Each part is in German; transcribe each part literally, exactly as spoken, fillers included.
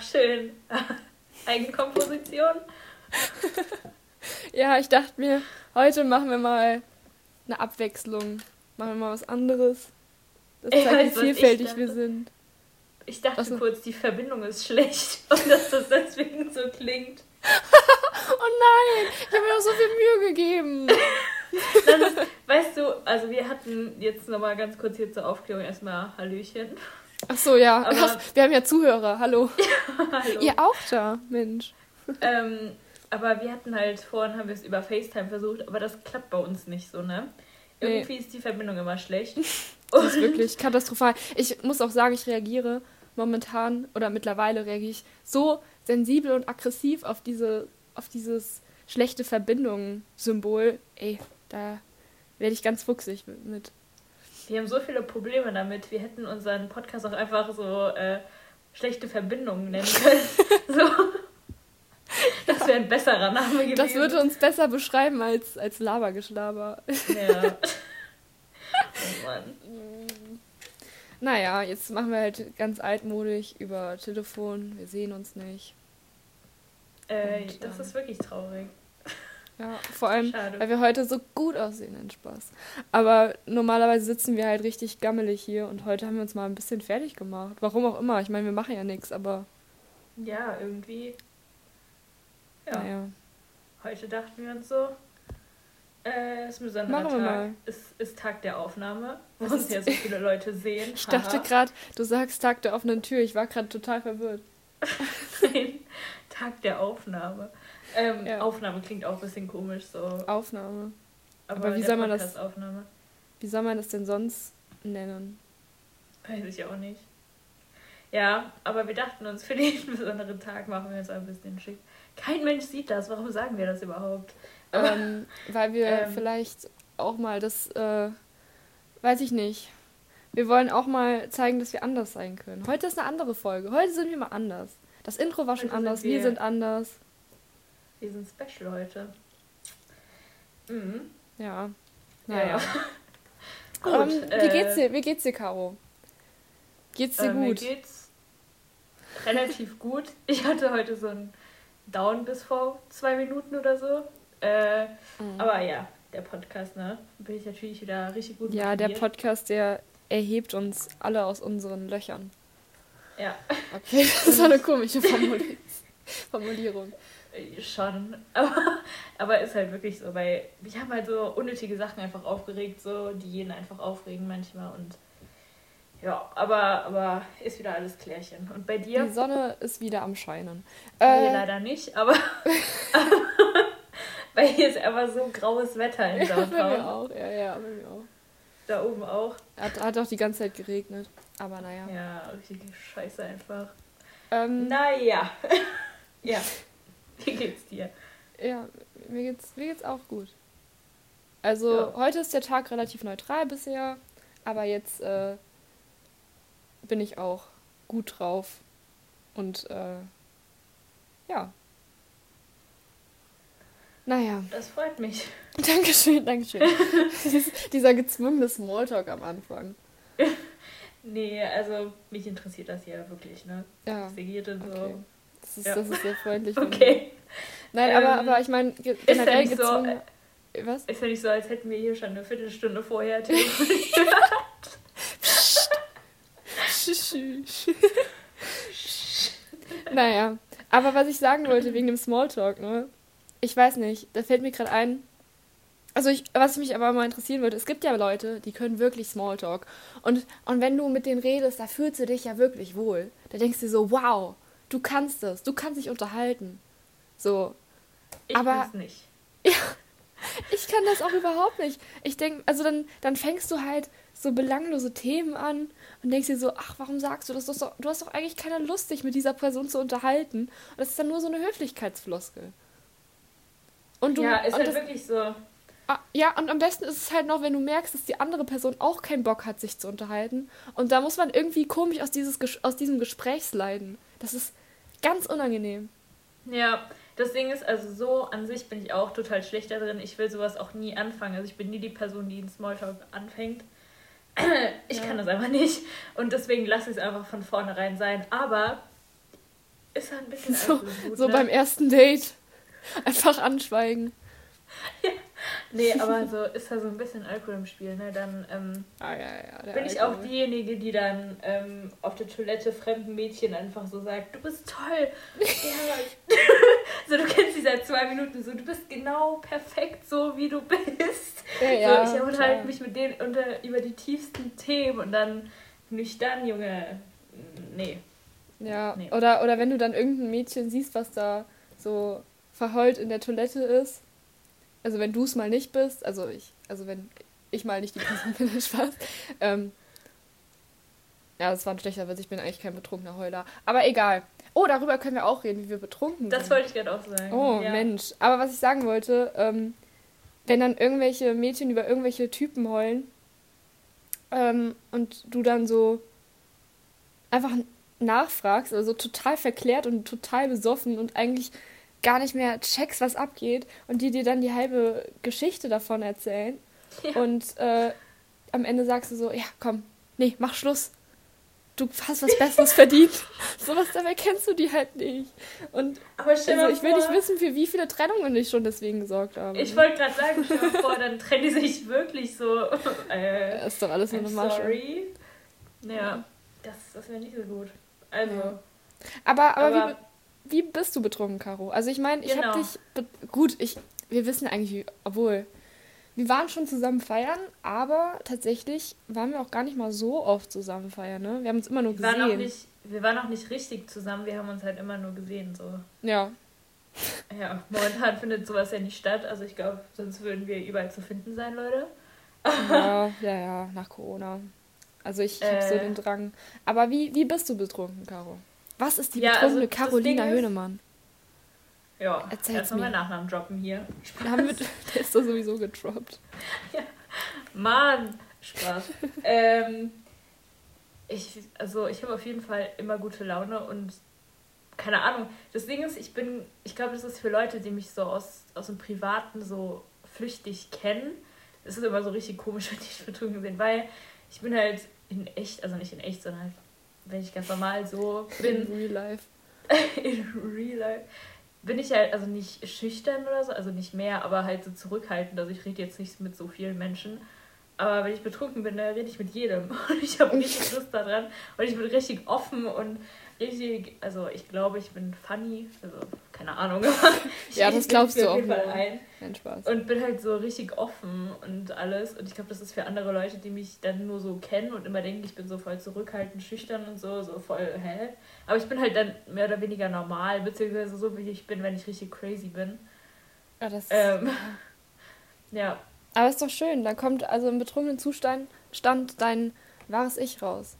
schön. Eigenkomposition. Ja, ich dachte mir, heute machen wir mal eine Abwechslung. Machen wir mal was anderes. Das Ich zeigt, weiß, wie was ich vielfältig dachte. wir sind. Ich dachte Was so? kurz, die Verbindung ist schlecht und dass das deswegen so klingt. Oh nein, ich habe mir doch so viel Mühe gegeben. Das ist, weißt du, also wir hatten jetzt nochmal ganz kurz hier zur Aufklärung erstmal Hallöchen. Ach so, ja. Aber- Ach, wir haben ja Zuhörer. Hallo. Hallo. Ihr auch da, Mensch. Ähm, aber wir hatten halt, vorhin haben wir es über FaceTime versucht, aber das klappt bei uns nicht so, ne? Nee. Irgendwie ist die Verbindung immer schlecht. Das ist wirklich katastrophal. Ich muss auch sagen, ich reagiere momentan oder mittlerweile reagiere ich so sensibel und aggressiv auf diese, auf dieses schlechte Verbindung-Symbol. Ey, da werde ich ganz fuchsig mit. Wir haben so viele Probleme damit. Wir hätten unseren Podcast auch einfach so äh, schlechte Verbindungen nennen können. So. Das wäre ein besserer Name gewesen. Das würde uns besser beschreiben als, als Labergeschlaber. Ja. Oh Mann. Naja, jetzt machen wir halt ganz altmodisch über Telefon. Wir sehen uns nicht. Äh, Und, das ähm, ist wirklich traurig. Ja, vor allem, Schade. weil wir heute so gut aussehen, ein Spaß. Aber normalerweise sitzen wir halt richtig gammelig hier und heute haben wir uns mal ein bisschen fertig gemacht. Warum auch immer. Ich meine, wir machen ja nichts, aber Ja, irgendwie. Ja, naja. heute dachten wir uns so, äh, es ist ein besonderer Machen wir Tag. mal. Es ist Tag der Aufnahme, wo Was uns ist- ja so viele Leute sehen. Ich dachte Haha. gerade, du sagst Tag der offenen Tür. Ich war gerade total verwirrt. Nein, Tag der Aufnahme. Ähm, Ja. Aufnahme klingt auch ein bisschen komisch so. Aufnahme. Aber, aber wie der soll man das- Podcast-Aufnahme, Wie soll man das denn sonst nennen? weiß ich auch nicht. Ja, aber wir dachten uns, für den besonderen Tag machen wir uns ein bisschen schick. Kein Mensch sieht das, warum sagen wir das überhaupt? Aber, Ähm, weil wir Ähm. vielleicht auch mal das, äh, weiß ich nicht. Wir wollen auch mal zeigen, dass wir anders sein können. Heute ist eine andere Folge. Heute sind wir mal anders. Das Intro war schon Heute sind anders, wir wir- sind anders. wir sind special heute. Mhm. Ja. Naja. Naja. Gut. Ähm, äh, wie geht's dir? Wie geht's dir, Caro? Geht's dir Äh, mir gut? geht's relativ gut. Ich hatte heute so einen Down bis vor zwei Minuten oder so. Äh, Mhm. Aber ja, der Podcast, ne? Bin ich natürlich wieder richtig gut Ja, der motiviert. Podcast, der erhebt uns alle aus unseren Löchern. Ja, Okay, das war eine komische Formuli- Formulierung. äh, schon. Aber, aber ist halt wirklich so, weil mich haben halt so unnötige Sachen einfach aufgeregt, so, die jeden einfach aufregen manchmal und ja, aber, aber ist wieder alles klärchen. Und bei dir? Die Sonne ist wieder am Scheinen. Bei mir Äh, leider nicht, aber weil hier ist einfach so graues Wetter in ja, bei mir Downtown. auch. Ja, ja, bei mir auch. Da oben auch. Hat, hat auch die ganze Zeit geregnet. Aber naja. Ja, richtige Scheiße einfach. Ähm, Naja. Ja. Wie geht's dir? ja, mir geht's, mir geht's auch gut. Also, Ja. heute ist der Tag relativ neutral bisher. Aber jetzt äh, bin ich auch gut drauf. Und äh, ja. Naja. Das freut mich. Dankeschön, Dankeschön. Dies- Dieser gezwungene Smalltalk am Anfang. Nee, also mich interessiert das ja wirklich, ne? Ja, Was ihr geht und so. okay. Das ist, Ja. das ist sehr freundlich von dir. Okay. Nein, Ähm, aber, aber ich meine, ge- ja generell nicht so, gezwungen... Was? Ist ja nicht so, als hätten wir hier schon eine Viertelstunde vorher telefoniert. Naja, aber was ich sagen wollte wegen dem Smalltalk, ne? Ich weiß nicht, da fällt mir gerade ein... Also ich, was mich aber mal interessieren würde, es gibt ja Leute, die können wirklich Smalltalk. Und, und wenn du mit denen redest, da fühlst du dich ja wirklich wohl. Da denkst du so, wow, du kannst das, du kannst dich unterhalten. So, Ich Aber- weiß nicht. ich kann das auch überhaupt nicht. Ich denke, also dann, dann fängst du halt so belanglose Themen an und denkst dir so, ach, warum sagst du das? Du hast doch, du hast doch eigentlich keine Lust, dich mit dieser Person zu unterhalten. Und das ist dann nur so eine Höflichkeitsfloskel. Und du, Ja, ist und halt das, wirklich so. ah, ja, und am besten ist es halt noch, wenn du merkst, dass die andere Person auch keinen Bock hat, sich zu unterhalten. Und da muss man irgendwie komisch aus, dieses, Ges- aus diesem Gespräch sliden. Das ist ganz unangenehm. Ja, das Ding ist, also so an sich bin ich auch total schlecht da drin. Ich will sowas auch nie anfangen. Also ich bin nie die Person, die einen Smalltalk anfängt. Ich Ja. kann das einfach nicht. Und deswegen lasse ich es einfach von vornherein sein. Aber ist da ein bisschen So, Alkohol gut, so ne? beim ersten Date. Einfach anschweigen. Ja. Nee, aber so ist da so ein bisschen Alkohol im Spiel, ne? Dann ähm, Ah, ja, ja, der bin ich Alkohol. auch diejenige, die dann ähm, auf der Toilette fremden Mädchen einfach so sagt, du bist toll. Ja. So, du kennst sie seit zwei Minuten so, du bist genau perfekt so, wie du bist. Ja, ja, so, ich klar. unterhalte mich mit denen unter, über die tiefsten Themen und dann nüchtern, Junge. Nee. Ja, Nee. oder, oder wenn du dann irgendein Mädchen siehst, was da so verheult in der Toilette ist. Also wenn du es mal nicht bist, also ich, also wenn ich mal nicht die Person bin, dann Spaß. Ähm, ja, das war ein schlechter Witz, ich bin eigentlich kein betrunkener Heuler. Aber egal. Oh, darüber können wir auch reden, wie wir betrunken Das sind. wollte ich gerade auch sagen. Oh, ja. Mensch. Aber was ich sagen wollte, ähm, wenn dann irgendwelche Mädchen über irgendwelche Typen heulen ähm, und du dann so einfach nachfragst, also total verklärt und total besoffen und eigentlich gar nicht mehr checkst, was abgeht und die dir dann die halbe Geschichte davon erzählen Ja. und äh, am Ende sagst du so, ja, komm, nee, mach Schluss. Du hast was Besseres verdient. Sowas dabei kennst du die halt nicht. Und Aber stell also mal ich will vor, nicht wissen, für wie viele Trennungen ich schon deswegen gesorgt habe. ich wollte gerade sagen, stell mal vor, dann trennen die sich wirklich so. Äh, Das ist doch alles nur I'm eine Masche. sorry. Ja, das, das wäre nicht so gut. Also, Ja. Aber, aber, aber wie, be- wie bist du betrunken, Caro? Also ich meine, ich Genau. habe dich... Be- gut, ich, wir wissen eigentlich, wie, obwohl... Wir waren schon zusammen feiern, aber tatsächlich waren wir auch gar nicht mal so oft zusammen feiern, ne? Wir haben uns immer nur wir waren, auch gesehen. nicht, wir waren auch nicht richtig zusammen, wir haben uns halt immer nur gesehen. So. Ja. Ja, momentan findet sowas ja nicht statt. Also ich glaube, sonst würden wir überall zu finden sein, Leute. Ja, ja, ja, nach Corona. Also ich habe so Äh. den Drang. Aber wie, wie bist du betrunken, Caro? Was ist die Ja, betrunkene also das Carolina Ding ist- Höhnemann? Ja, Erzähl's erst mal mir. meinen Nachnamen droppen hier. Da haben wir, der ist doch sowieso gedroppt. Mann, Spaß. ähm, ich, also ich habe auf jeden Fall immer gute Laune und keine Ahnung. Das Ding ist, ich bin, ich glaube, das ist für Leute, die mich so aus, aus dem Privaten so flüchtig kennen. Es ist immer so richtig komisch, wenn die betrunken sind, weil ich bin halt in echt, also nicht in echt, sondern halt, wenn ich ganz normal so In bin, real life. in real life, bin ich halt also nicht schüchtern oder so, also nicht mehr, aber halt so zurückhaltend. Also ich rede jetzt nicht mit so vielen Menschen. Aber wenn ich betrunken bin, dann rede ich mit jedem. Und ich habe richtig Lust daran. Und ich bin richtig offen und richtig, also ich glaube, ich bin funny. Also keine Ahnung. Ich Ja, das glaubst du auf auch jeden Fall nur. ein. Kein Spaß. Und bin halt so richtig offen und alles. Und ich glaube, das ist für andere Leute, die mich dann nur so kennen und immer denken, ich bin so voll zurückhaltend, schüchtern und so, so voll, hä? Aber ich bin halt dann mehr oder weniger normal, beziehungsweise so, wie ich bin, wenn ich richtig crazy bin. Ja, das Ähm, ja, Aber ist doch schön. Da kommt also im betrunkenen Zustand stand dein wahres Ich raus.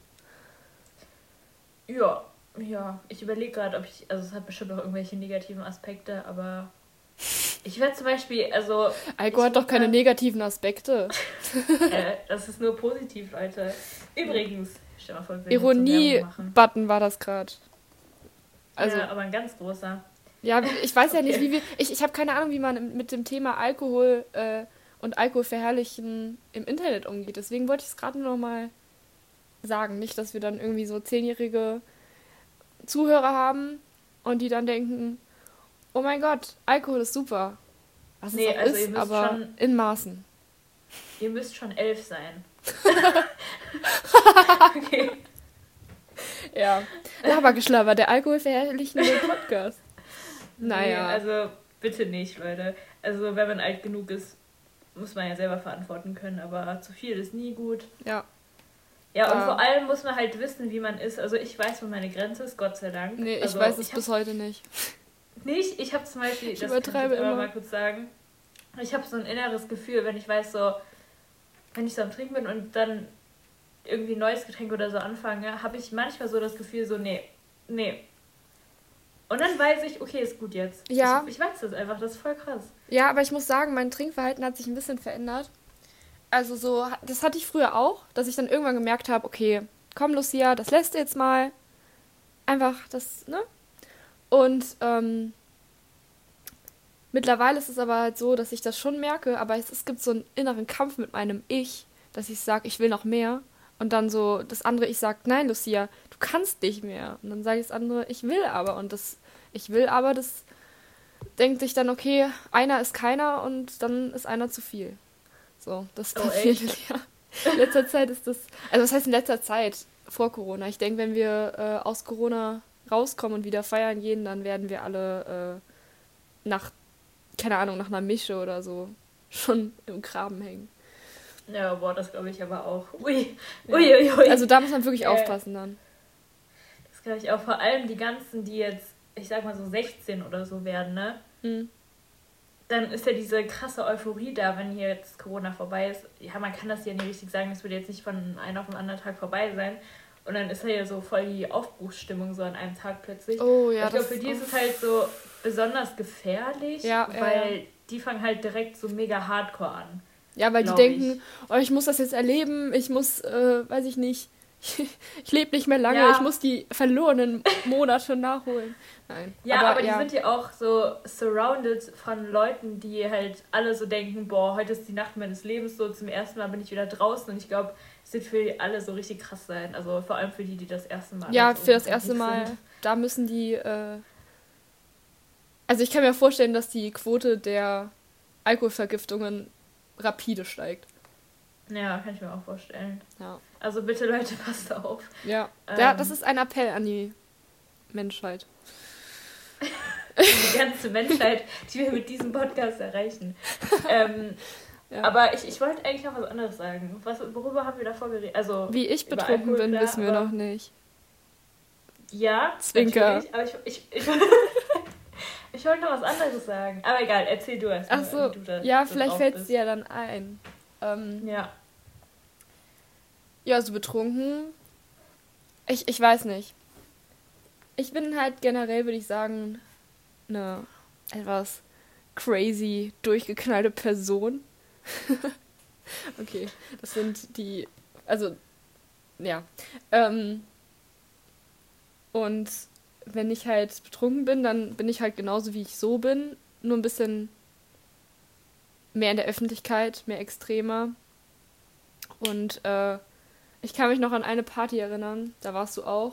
ja, ja. Ich überlege gerade, ob ich, also es hat bestimmt auch irgendwelche negativen Aspekte, aber ich werde zum Beispiel, also, Alkohol Ich hat doch keine würd- negativen Aspekte. äh, das ist nur positiv, Leute. Übrigens, stell mal vor, wir würden jetzt so Werbung machen. Ironie-Button war das gerade. Also, Ja, aber ein ganz großer. ja, ich weiß ja nicht, Okay. wie wir. Ich, ich habe keine Ahnung, wie man mit dem Thema Alkohol äh, und Alkoholverherrlichen im Internet umgeht. Deswegen wollte ich es gerade nur noch mal sagen. Nicht, dass wir dann irgendwie so zehnjährige Zuhörer haben und die dann denken, oh mein Gott, Alkohol ist super. Was Nee, es auch also ihr ist, müsst aber schon- in Maßen. Ihr müsst schon elf sein. Okay. Ja. Labergeschlaber, der alkoholverherrlichende Podcast. Naja. Nee, also bitte nicht, Leute. Also wenn man alt genug ist, muss man ja selber verantworten können, aber zu viel ist nie gut. Ja. Ja, und Ah. vor allem muss man halt wissen, wie man ist. Also ich weiß, wo meine Grenze ist, Gott sei Dank. Nee, ich also, weiß es ich hab bis heute nicht. nicht. Ich habe zum Beispiel, Ich das kann ich übertreibe jetzt aber immer. mal kurz sagen, ich habe so ein inneres Gefühl, wenn ich weiß so, wenn ich so am Trinken bin und dann irgendwie ein neues Getränk oder so anfange, habe ich manchmal so das Gefühl so, nee, nee. Und dann weiß ich, okay, ist gut jetzt. Ja. Ich, ich weiß das einfach, das ist voll krass. Ja, aber ich muss sagen, mein Trinkverhalten hat sich ein bisschen verändert. Also so, das hatte ich früher auch, dass ich dann irgendwann gemerkt habe, okay, komm Lucia, das lässt du jetzt mal. Einfach das, ne? Und ähm, mittlerweile ist es aber halt so, dass ich das schon merke, aber es, es gibt so einen inneren Kampf mit meinem Ich, dass ich sage, ich will noch mehr. Und dann so das andere, ich sag, nein, Lucia, du kannst nicht mehr. Und dann sage ich das andere, ich will aber. Und das, ich will aber, das denkt sich dann, okay, einer ist keiner und dann ist einer zu viel. So, das Oh, passiert echt? ja. In letzter Zeit ist das, also was heißt in letzter Zeit? Vor Corona. Ich denke, wenn wir äh, aus Corona rauskommen und wieder feiern gehen, dann werden wir alle äh, nach, keine Ahnung, nach einer Mische oder so schon im Graben hängen. Ja, boah, das glaube ich aber auch. Ui, Ja. ui, ui, ui. Also da muss man wirklich Äh, aufpassen dann. Das glaube ich auch. Vor allem die ganzen, die jetzt, ich sag mal so sechzehn oder so werden, ne? Hm. Dann ist ja diese krasse Euphorie da, wenn hier jetzt Corona vorbei ist. Ja, man kann das ja nicht richtig sagen, das wird jetzt nicht von einem auf den anderen Tag vorbei sein. Und dann ist ja ja so voll die Aufbruchsstimmung so an einem Tag plötzlich. Oh ja, ich glaube, das für die ist oh. es halt so besonders gefährlich, Ja, ja, weil ja. die fangen halt direkt so mega hardcore an. Ja, weil die glaub denken, oh, ich muss das jetzt erleben, ich muss, äh, weiß ich nicht, ich lebe nicht mehr lange, Ja. ich muss die verlorenen Monate nachholen. Nein. Ja, aber, die ja. sind ja auch so surrounded von Leuten, die halt alle so denken, boah, heute ist die Nacht meines Lebens, so zum ersten Mal bin ich wieder draußen und ich glaube, es wird für alle so richtig krass sein. Also vor allem für die, die das erste Mal Ja, so für das erste unterwegs Mal, sind. da müssen die, äh, also ich kann mir vorstellen, dass die Quote der Alkoholvergiftungen rapide steigt. Ja, kann ich mir auch vorstellen. Ja. Also bitte Leute, passt auf. Ja, Ähm, ja das ist ein Appell an die Menschheit. Die ganze Menschheit, die wir mit diesem Podcast erreichen. Ähm, Ja. Aber ich, ich wollte eigentlich noch was anderes sagen. Was, worüber haben wir davor geredet? Also, Wie ich über betrunken Alkohol, bin, klar, wissen wir aber- noch nicht. Ja, Zwinker. natürlich, aber ich, ich, ich, ich wollte noch was anderes sagen. Aber egal, erzähl du erst mal, Ach so, wie du da ja, so vielleicht drauf fällt es bist. dir ja dann ein. Ähm, Ja. ja, so betrunken. Ich, ich weiß nicht. Ich bin halt generell, würde ich sagen, eine etwas crazy, durchgeknallte Person. Okay, das sind die, also, ja. Ähm, und wenn ich halt betrunken bin, dann bin ich halt genauso, wie ich so bin, nur ein bisschen mehr in der Öffentlichkeit, mehr extremer. Und äh, ich kann mich noch an eine Party erinnern, da warst du auch.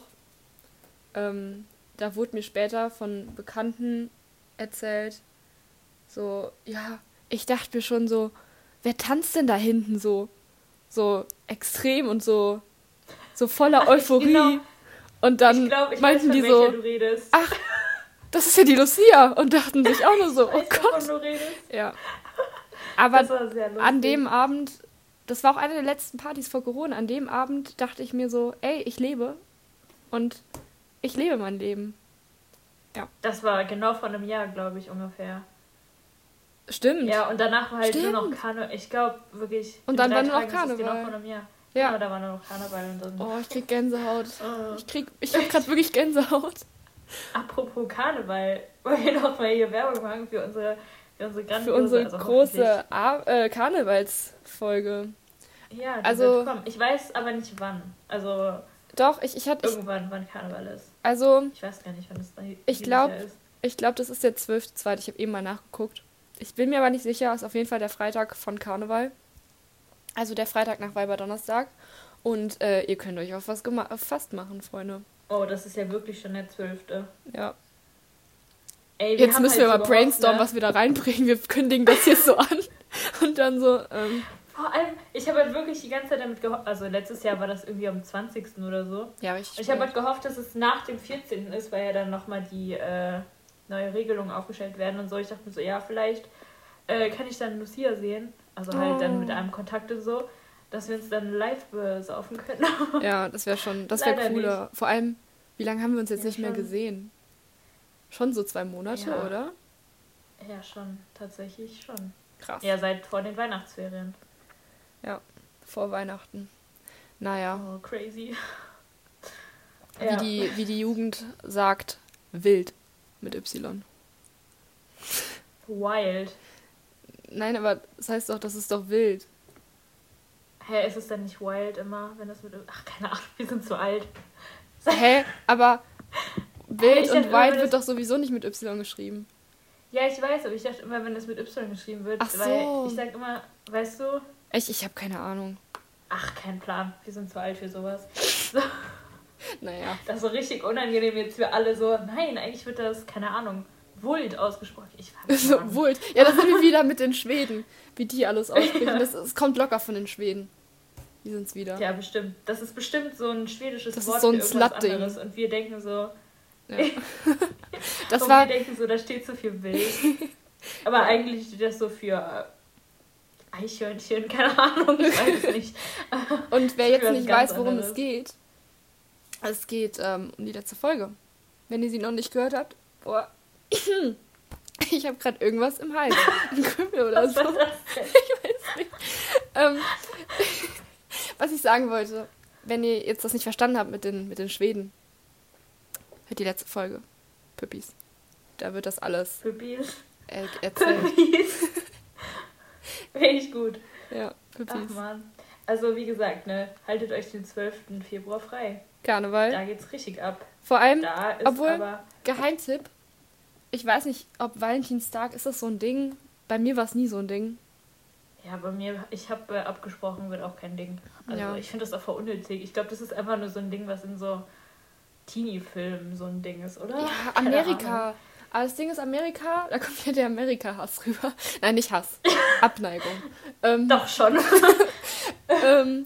Ähm, da wurde mir später von Bekannten erzählt, so, ja, ich dachte mir schon so, wer tanzt denn da hinten so? So extrem und so, so voller Ach, Euphorie. genau. Und dann ich glaube, ich meinten weiß, die von so, welcher du redest. ach, das ist ja die Lucia. Und dachten sich auch nur so, Ich oh weiß, Gott. wovon du redest. Ja. Aber Das war sehr lustig. an dem Abend, das war auch eine der letzten Partys vor Corona, an dem Abend dachte ich mir so, ey, ich lebe und ich lebe mein Leben. Das war genau vor einem Jahr, glaube ich, ungefähr. Stimmt. Ja, und danach war halt nur noch Stimmt. Karneval. Ich glaube wirklich. Und in dann drei war nur noch Tagen ist es Karneval. Genau vor einem Jahr. Ja. Ja, da war nur noch Karneval und dann. Oh, ich krieg Gänsehaut. Oh. Ich krieg, ich hab grad wirklich Gänsehaut. Apropos Karneval, wollen wir noch mal hier Werbung machen für unsere, für unsere grandiose, Für unsere also große Ar- äh, Karnevalsfolge. hoffentlich- Ja, die Also- wird kommen. Ich weiß aber nicht wann. Also Doch, ich, ich hatte, ich, irgendwann, wann Karneval ist. also, Ich weiß gar nicht, wann es dann Ich glaub- dieses Jahr ist. ich glaube, das ist der zwölfte zweite. Ich habe eben mal nachgeguckt. Ich bin mir aber nicht sicher, ist auf jeden Fall der Freitag von Karneval. Also der Freitag nach Weiberdonnerstag. Und äh, ihr könnt euch auf was gema- auf Fast machen, Freunde. Oh, das ist ja wirklich schon der zwölfte. Ja. Ey, Jetzt haben müssen halt wir so mal gehofft, brainstormen, ne? was wir da reinbringen. Wir kündigen das hier so an. Und dann so, ähm, Vor allem, ich habe halt wirklich die ganze Zeit damit gehofft, also letztes Jahr war das irgendwie am zwanzigsten oder so. ja, richtig. Ich habe halt gehofft, dass es nach dem vierzehnten ist, weil ja dann nochmal die äh, neue Regelungen aufgestellt werden und so. Ich dachte mir so, ja, vielleicht äh, kann ich dann Lucia sehen. Also halt Oh. dann mit einem Kontakt und so, dass wir uns dann live besaufen können. Ja, das wäre schon, das wäre Leider cooler. Vor allem, wie lange haben wir uns jetzt Ja, nicht mehr schon. gesehen? Schon so zwei Monate, Ja. oder? Ja, schon, tatsächlich schon. Krass. Ja, seit vor den Weihnachtsferien. Vor Weihnachten. Naja, Oh, crazy. wie, Ja. die, wie die Jugend sagt, wild mit Y. Wild. Nein, aber das heißt doch, das ist doch wild. Hä, ist es denn nicht wild immer, wenn das mit... Ach, keine Ahnung, wir sind zu alt. Hä? Aber wild ich und dachte immer, wild das- wird doch sowieso nicht mit Y geschrieben. Ja, ich weiß, aber ich dachte immer, wenn es mit Y geschrieben wird, Ach so. weil ich sag immer, weißt du, Ich, ich habe keine Ahnung. Ach, kein Plan. Wir sind zu alt für sowas. So. Naja. Das ist so richtig unangenehm jetzt für alle so. Nein, eigentlich wird das, keine Ahnung, Vult ausgesprochen. Ich weiß So, Vult. Ja, das sind wir wieder mit den Schweden. Wie die alles aussprechen. Ja. Das, das kommt locker von den Schweden. Die sind's wieder. Ja, bestimmt. Das ist bestimmt so ein schwedisches Das ist Wort so ein für irgendwas Slut-Ding. anderes. Und wir denken so... Ja. Das und war... wir denken so, da steht so viel Wild. Aber eigentlich steht das so für Eichhörnchen, keine Ahnung, ich weiß es nicht. Und wer jetzt Für nicht was ganz weiß, worum anderes. es geht, es geht ähm, um die letzte Folge. Wenn ihr sie noch nicht gehört habt, boah, ich habe gerade irgendwas im Hals. Ein Krümmel oder Was so. war das denn? Ich weiß nicht. Ähm, was ich sagen wollte, wenn ihr jetzt das nicht verstanden habt mit den, mit den Schweden, hört die letzte Folge. Püppis. Da wird das alles Püppis. äh, erzählt. Püppis. Richtig gut. Ja, Ach Püppis. man. Also wie gesagt, ne, haltet euch den zwölften Februar frei. Karneval. Da geht's richtig ab. Vor allem, Da ist obwohl- aber... Geheimtipp, ich weiß nicht, ob Valentinstag, ist das so ein Ding? Bei mir war es nie so ein Ding. Ja, bei mir, ich habe äh, abgesprochen, wird auch kein Ding. Also Ja. ich finde das auch voll unnötig. Ich glaube, das ist einfach nur so ein Ding, was in so Teenie-Filmen so ein Ding ist, oder? Ja, Keine Ahnung. Amerika. Aber das Ding ist Amerika, da kommt ja der Amerika-Hass rüber. Nein, nicht Hass. Abneigung. ähm, Doch schon. ähm,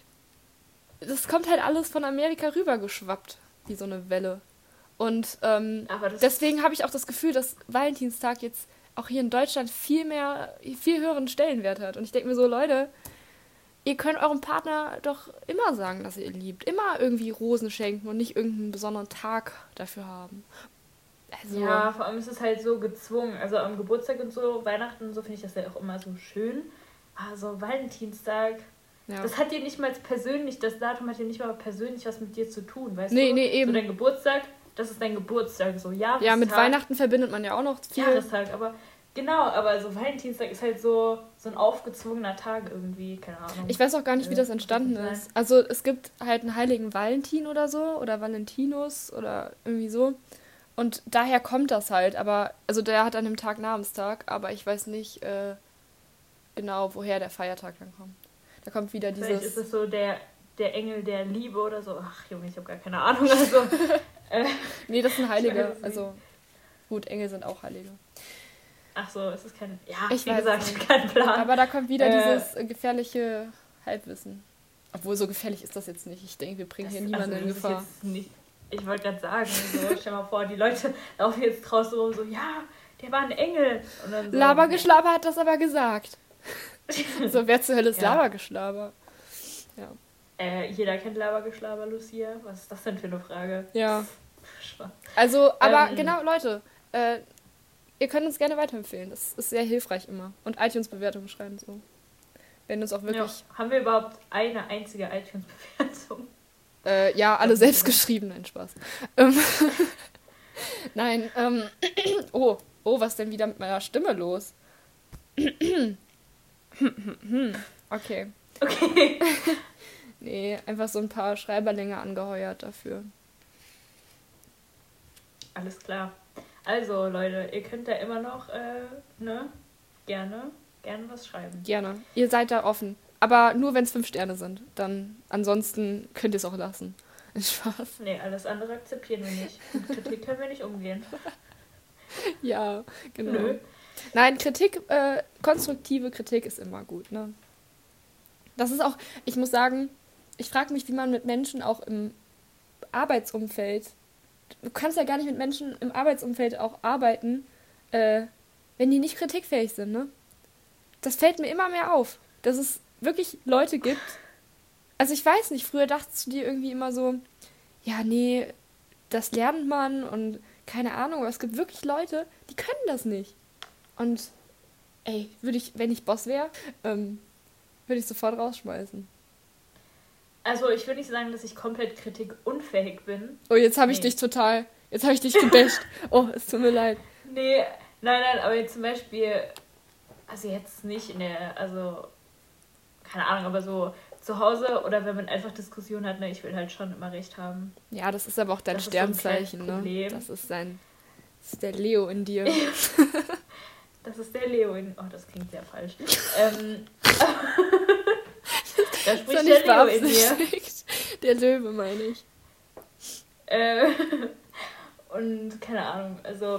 das kommt halt alles von Amerika rübergeschwappt, wie so eine Welle. Und ähm, Aber das deswegen habe ich auch das Gefühl, dass Valentinstag jetzt auch hier in Deutschland viel mehr, viel höheren Stellenwert hat. Und ich denke mir so, Leute, ihr könnt eurem Partner doch immer sagen, dass ihr ihn liebt. Immer irgendwie Rosen schenken und nicht irgendeinen besonderen Tag dafür haben. Also, Ja, vor allem ist es halt so gezwungen. Also am Geburtstag und so, Weihnachten und so finde ich das ja auch immer so schön. Also Valentinstag, ja. das hat dir nicht mal persönlich, das Datum hat dir nicht mal persönlich was mit dir zu tun, weißt Nee, du? nee, eben. So dein Geburtstag, das ist dein Geburtstag, so Jahrestag. Ja, mit Weihnachten verbindet man ja auch noch viel. Jahrestag, aber genau, aber so Valentinstag ist halt so, so ein aufgezwungener Tag irgendwie, keine Ahnung. Ich weiß auch gar nicht, wie Äh, das entstanden kann sein. ist. Also es gibt halt einen heiligen Valentin oder so oder Valentinus oder irgendwie so. Und daher kommt das halt. Aber also der hat an dem Tag Namenstag, aber ich weiß nicht äh, genau, woher der Feiertag dann kommt. Da kommt wieder Vielleicht dieses. ist es so der, der Engel der Liebe oder so. Ach Junge, ich habe gar keine Ahnung. Also, äh, Nee, das sind Ich Heilige. weiß es nicht. Also gut, Engel sind auch Heilige. ach so, ist es kein... Ja, Ich wie weiß gesagt, es nicht. kein Plan. Aber da kommt wieder Äh. dieses äh, gefährliche Halbwissen. Obwohl, so gefährlich ist das jetzt nicht. Ich denke, wir bringen hier Das- niemanden also, in das ist Gefahr. jetzt nicht, ich wollte gerade sagen, so, stell mal vor, die Leute laufen jetzt draußen rum, so, ja, der war ein Engel. Und dann so, Labergeschlaber hat das aber gesagt. So, wer zur Hölle ist Ja. Labergeschlaber? Äh, jeder kennt Labergeschlaber, Lucia. Was ist das denn für eine Frage? Ja. Spaß. Also, aber Ähm. genau, Leute, äh, ihr könnt uns gerne weiterempfehlen. Das ist sehr hilfreich immer. Und iTunes-Bewertungen schreiben so. Wenn uns auch Ja. wirklich. Haben wir überhaupt eine einzige iTunes-Bewertung? Äh, ja, alle Ja. selbst geschrieben, nein, Spaß. Ähm, Nein, ähm. Oh, oh, was denn wieder mit meiner Stimme los? Okay. Okay. Nee, einfach so ein paar Schreiberlinge angeheuert dafür. Alles klar. Also, Leute, ihr könnt da immer noch, äh, ne, gerne, gerne was schreiben. Gerne. Ihr seid da offen. Aber nur, wenn es fünf Sterne sind. Dann, ansonsten könnt ihr es auch lassen. Spaß. Nee, alles andere akzeptieren wir nicht. Mit Kritik können wir nicht umgehen. Ja, genau. Nö. Nein, Kritik, äh, konstruktive Kritik ist immer gut, ne? Das ist auch, ich muss sagen, ich frage mich, wie man mit Menschen auch im Arbeitsumfeld, du kannst ja gar nicht mit Menschen im Arbeitsumfeld auch arbeiten, äh, wenn die nicht kritikfähig sind, ne? Das fällt mir immer mehr auf, dass es wirklich Leute gibt. Also ich weiß nicht, früher dachtest du dir irgendwie immer so, ja, nee, das lernt man und keine Ahnung, aber es gibt wirklich Leute, die können das nicht. Und ey, würde ich, wenn ich Boss wäre, ähm, würde ich sofort rausschmeißen. Also, ich würde nicht sagen, dass ich komplett kritikunfähig bin. Oh, jetzt habe ich Nee. dich total, jetzt habe ich dich gebasht. Oh, es tut mir leid. Nee, nein, nein, aber jetzt zum Beispiel, also jetzt nicht in der, also, keine Ahnung, aber so zu Hause oder wenn man einfach Diskussionen hat, ne, ich will halt schon immer recht haben. Ja, das ist aber auch dein Das ist so ein Sternzeichen, kleines ne? Problem. Das ist sein, das ist der Leo in dir. Das ist der Leo in, oh, das klingt sehr falsch. ähm, Da Ist doch spricht nicht der Leo in mir. beabsichtigt. Der Löwe, meine ich. Äh, und keine Ahnung, also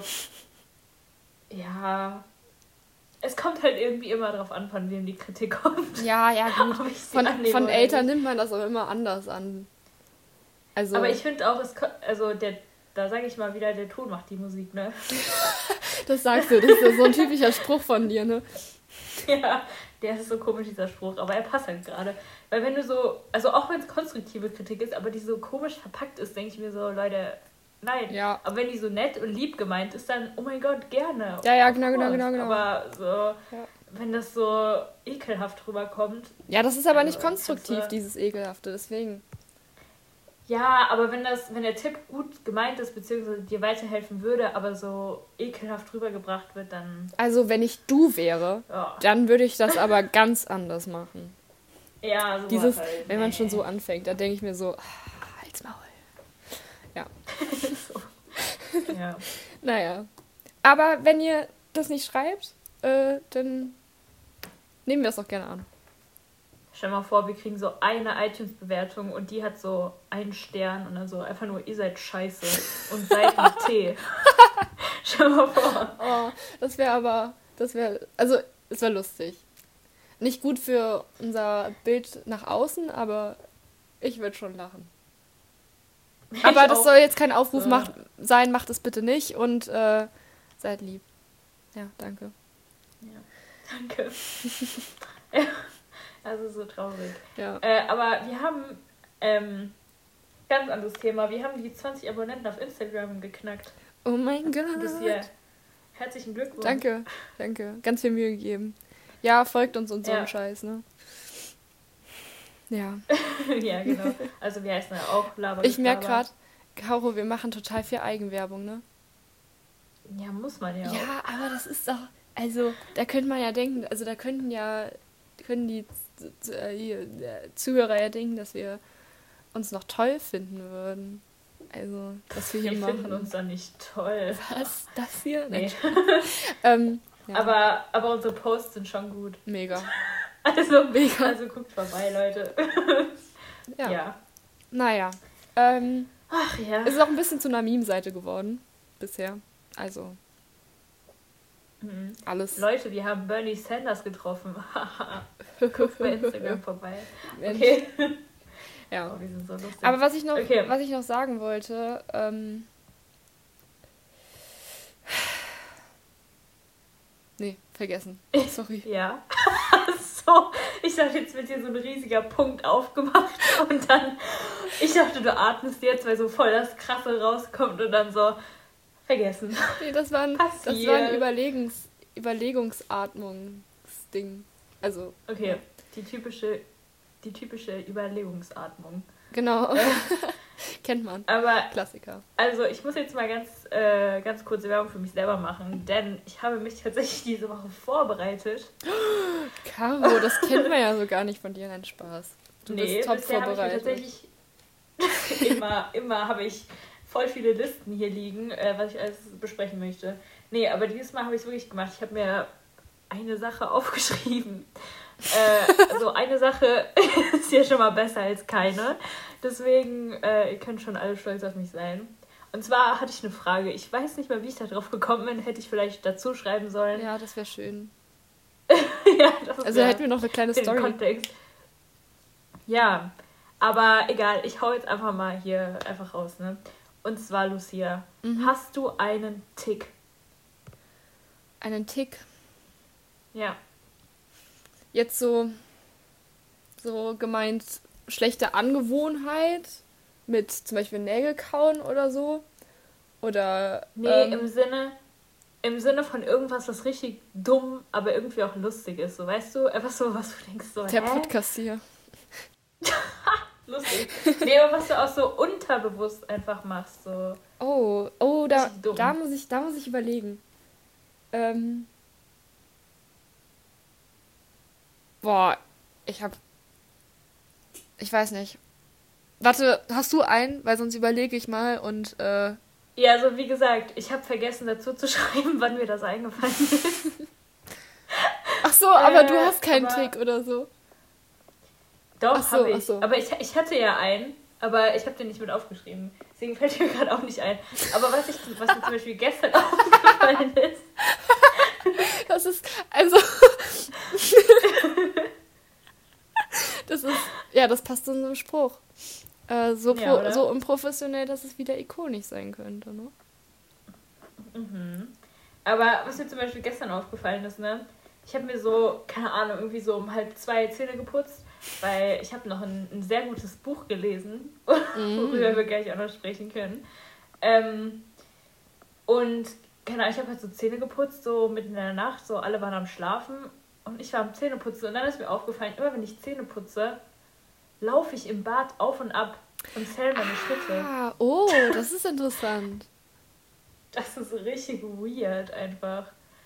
ja, es kommt halt irgendwie immer drauf an, von wem die Kritik kommt. Ja, ja, gut. Ob ich sie Von, annehme von oder Eltern nicht. nimmt man das auch immer anders an. Also, Aber ich finde auch, es ko- also der, da sage ich mal wieder, der Ton macht die Musik, ne? das sagst du, das ist ja so ein typischer Spruch von dir, ne? Ja, der ist so komisch, dieser Spruch, aber er passt halt gerade. Weil wenn du so, also auch wenn es konstruktive Kritik ist, aber die so komisch verpackt ist, denke ich mir so, Leute, nein. Ja. Aber wenn die so nett und lieb gemeint ist, dann, oh mein Gott, gerne. Ja, ja, Of genau, genau, course. genau, genau. Aber so, Ja. wenn das so ekelhaft rüberkommt. Ja, das ist aber Also, nicht konstruktiv, kannst du- dieses Ekelhafte, deswegen. Ja, aber wenn das, wenn der Tipp gut gemeint ist, beziehungsweise dir weiterhelfen würde, aber so ekelhaft rübergebracht wird, dann, Also, wenn ich du wäre, ja. dann würde ich das aber ganz anders machen. Ja, sowas Dieses, halt. wenn man schon Nee. so anfängt, da denke ich mir so, ah, halt's Maul. so. Ja. Naja. Aber wenn ihr das nicht schreibt, äh, dann nehmen wir es auch gerne an. Stell mal vor, wir kriegen so eine iTunes-Bewertung und die hat so einen Stern und dann so einfach nur, ihr seid scheiße und seid mit Tee. Stell mal vor. Oh, das wäre aber, das wäre, also, es wäre lustig. Nicht gut für unser Bild nach außen, aber ich würde schon lachen. Aber Ich das auch. soll jetzt kein Aufruf So. macht, sein, macht es bitte nicht und äh, seid lieb. Ja, danke. Danke. Ja, also so traurig. Ja. Äh, aber wir haben, ähm, ganz anderes Thema, wir haben die zwanzig Abonnenten auf Instagram geknackt. Oh mein Gott. Bis hier. Herzlichen Glückwunsch. Danke, danke. Ganz viel Mühe gegeben. Ja, folgt uns und so Ja. ein Scheiß, ne? Ja. Ja, genau. Also wir heißen ja auch Laber. Ich merke Laber. gerade, Caro, wir machen total viel Eigenwerbung, ne? Ja, muss man ja, auch. Ja, aber das ist doch, also da könnte man ja denken, also da könnten ja, können die Z- Z- äh, hier, äh, Zuhörer ja denken, dass wir uns noch toll finden würden. Also, was wir hier Wir machen. finden uns dann nicht toll. Was? Das hier? Nee. ähm, ja, Aber, aber unsere Posts sind schon gut. mega. Also, Mega. also guckt vorbei, Leute. Ja. Ja. Naja. Ähm, Ach ja. es ist auch ein bisschen zu einer Meme-Seite geworden. Bisher. Also, Mhm. alles. Leute, wir haben Bernie Sanders getroffen. Guckt bei Instagram vorbei. Mensch. Okay. Ja. Oh, wir sind so lustig. Aber was ich noch, Okay. was ich noch sagen wollte, ähm. Nee, vergessen. Sorry. Ja. So, ich dachte, jetzt wird hier so ein riesiger Punkt aufgemacht und dann, ich dachte, du atmest jetzt, weil so voll das Krasse rauskommt und dann so, vergessen. Nee, das war ein, das Passiert. war ein Überlegungs, Überlegungsatmungsding. Also, Okay, die typische, die typische Überlegungsatmung. genau. Kennt man. Aber, Klassiker. also, ich muss jetzt mal ganz, äh, ganz kurze Werbung für mich selber machen, denn ich habe mich tatsächlich diese Woche vorbereitet. Caro, das kennt man ja so gar nicht von dir, nein, Spaß. Du Nee, bist top bisher habe ich mir vorbereitet. tatsächlich immer, immer habe ich voll viele Listen hier liegen, äh, was ich alles besprechen möchte. Nee, aber dieses Mal habe ich es wirklich gemacht. Ich habe mir eine Sache aufgeschrieben. äh, also eine Sache ist ja schon mal besser als keine. Deswegen, äh, ihr könnt schon alle stolz auf mich sein. Und zwar hatte ich eine Frage. Ich weiß nicht mal, wie ich da drauf gekommen bin. Hätte ich vielleicht dazu schreiben sollen. Ja, das wäre schön. Ja, das Also wär- hätten wir noch eine kleine für den Story. Kontext. Ja, aber egal, ich hau jetzt einfach mal hier einfach raus, ne? Und zwar, Lucia, Mhm. hast du einen Tick? Einen Tick. Ja. Jetzt so, so gemeint schlechte Angewohnheit mit zum Beispiel Nägel kauen oder so. Oder. Nee, ähm, im Sinne, im Sinne von irgendwas, was richtig dumm, aber irgendwie auch lustig ist. So, weißt du, einfach so, was du denkst, so, der hä? Podcast hier. Lustig. Nee, aber was du auch so unterbewusst einfach machst, so. Oh, oh, da, Richtig dumm. da muss ich, da muss ich überlegen. Ähm. Boah, ich hab. Ich weiß nicht. Warte, hast du einen? Weil sonst überlege ich mal und äh. Ja, also wie gesagt, ich habe vergessen dazu zu schreiben, wann mir das eingefallen ist. Ach so, aber Äh, du hast keinen aber- Tick oder so. Doch, Ach so, habe ach ich. so. Aber ich, ich hatte ja einen, aber ich habe den nicht mit aufgeschrieben. Deswegen fällt mir gerade auch nicht ein. Aber was, ich, was mir zum Beispiel gestern aufgefallen ist, Das ist, also, das ist, ja, das passt zu unserem Spruch. Äh, so, Ja, pro, oder? so unprofessionell, dass es wieder ikonisch sein könnte, ne? Mhm. Aber was mir zum Beispiel gestern aufgefallen ist, ne? Ich habe mir so, keine Ahnung, irgendwie so um halb zwei Zähne geputzt, weil ich habe noch ein, ein sehr gutes Buch gelesen, worüber wir gleich auch noch sprechen können. Ähm, und, keine Ahnung, ich habe halt so Zähne geputzt, so mitten in der Nacht, so alle waren am Schlafen und ich war am Zähneputzen und dann ist mir aufgefallen, immer wenn ich Zähne putze, laufe ich im Bad auf und ab und zähle meine Schritte. Ah, oh, das ist interessant. Das ist richtig weird einfach.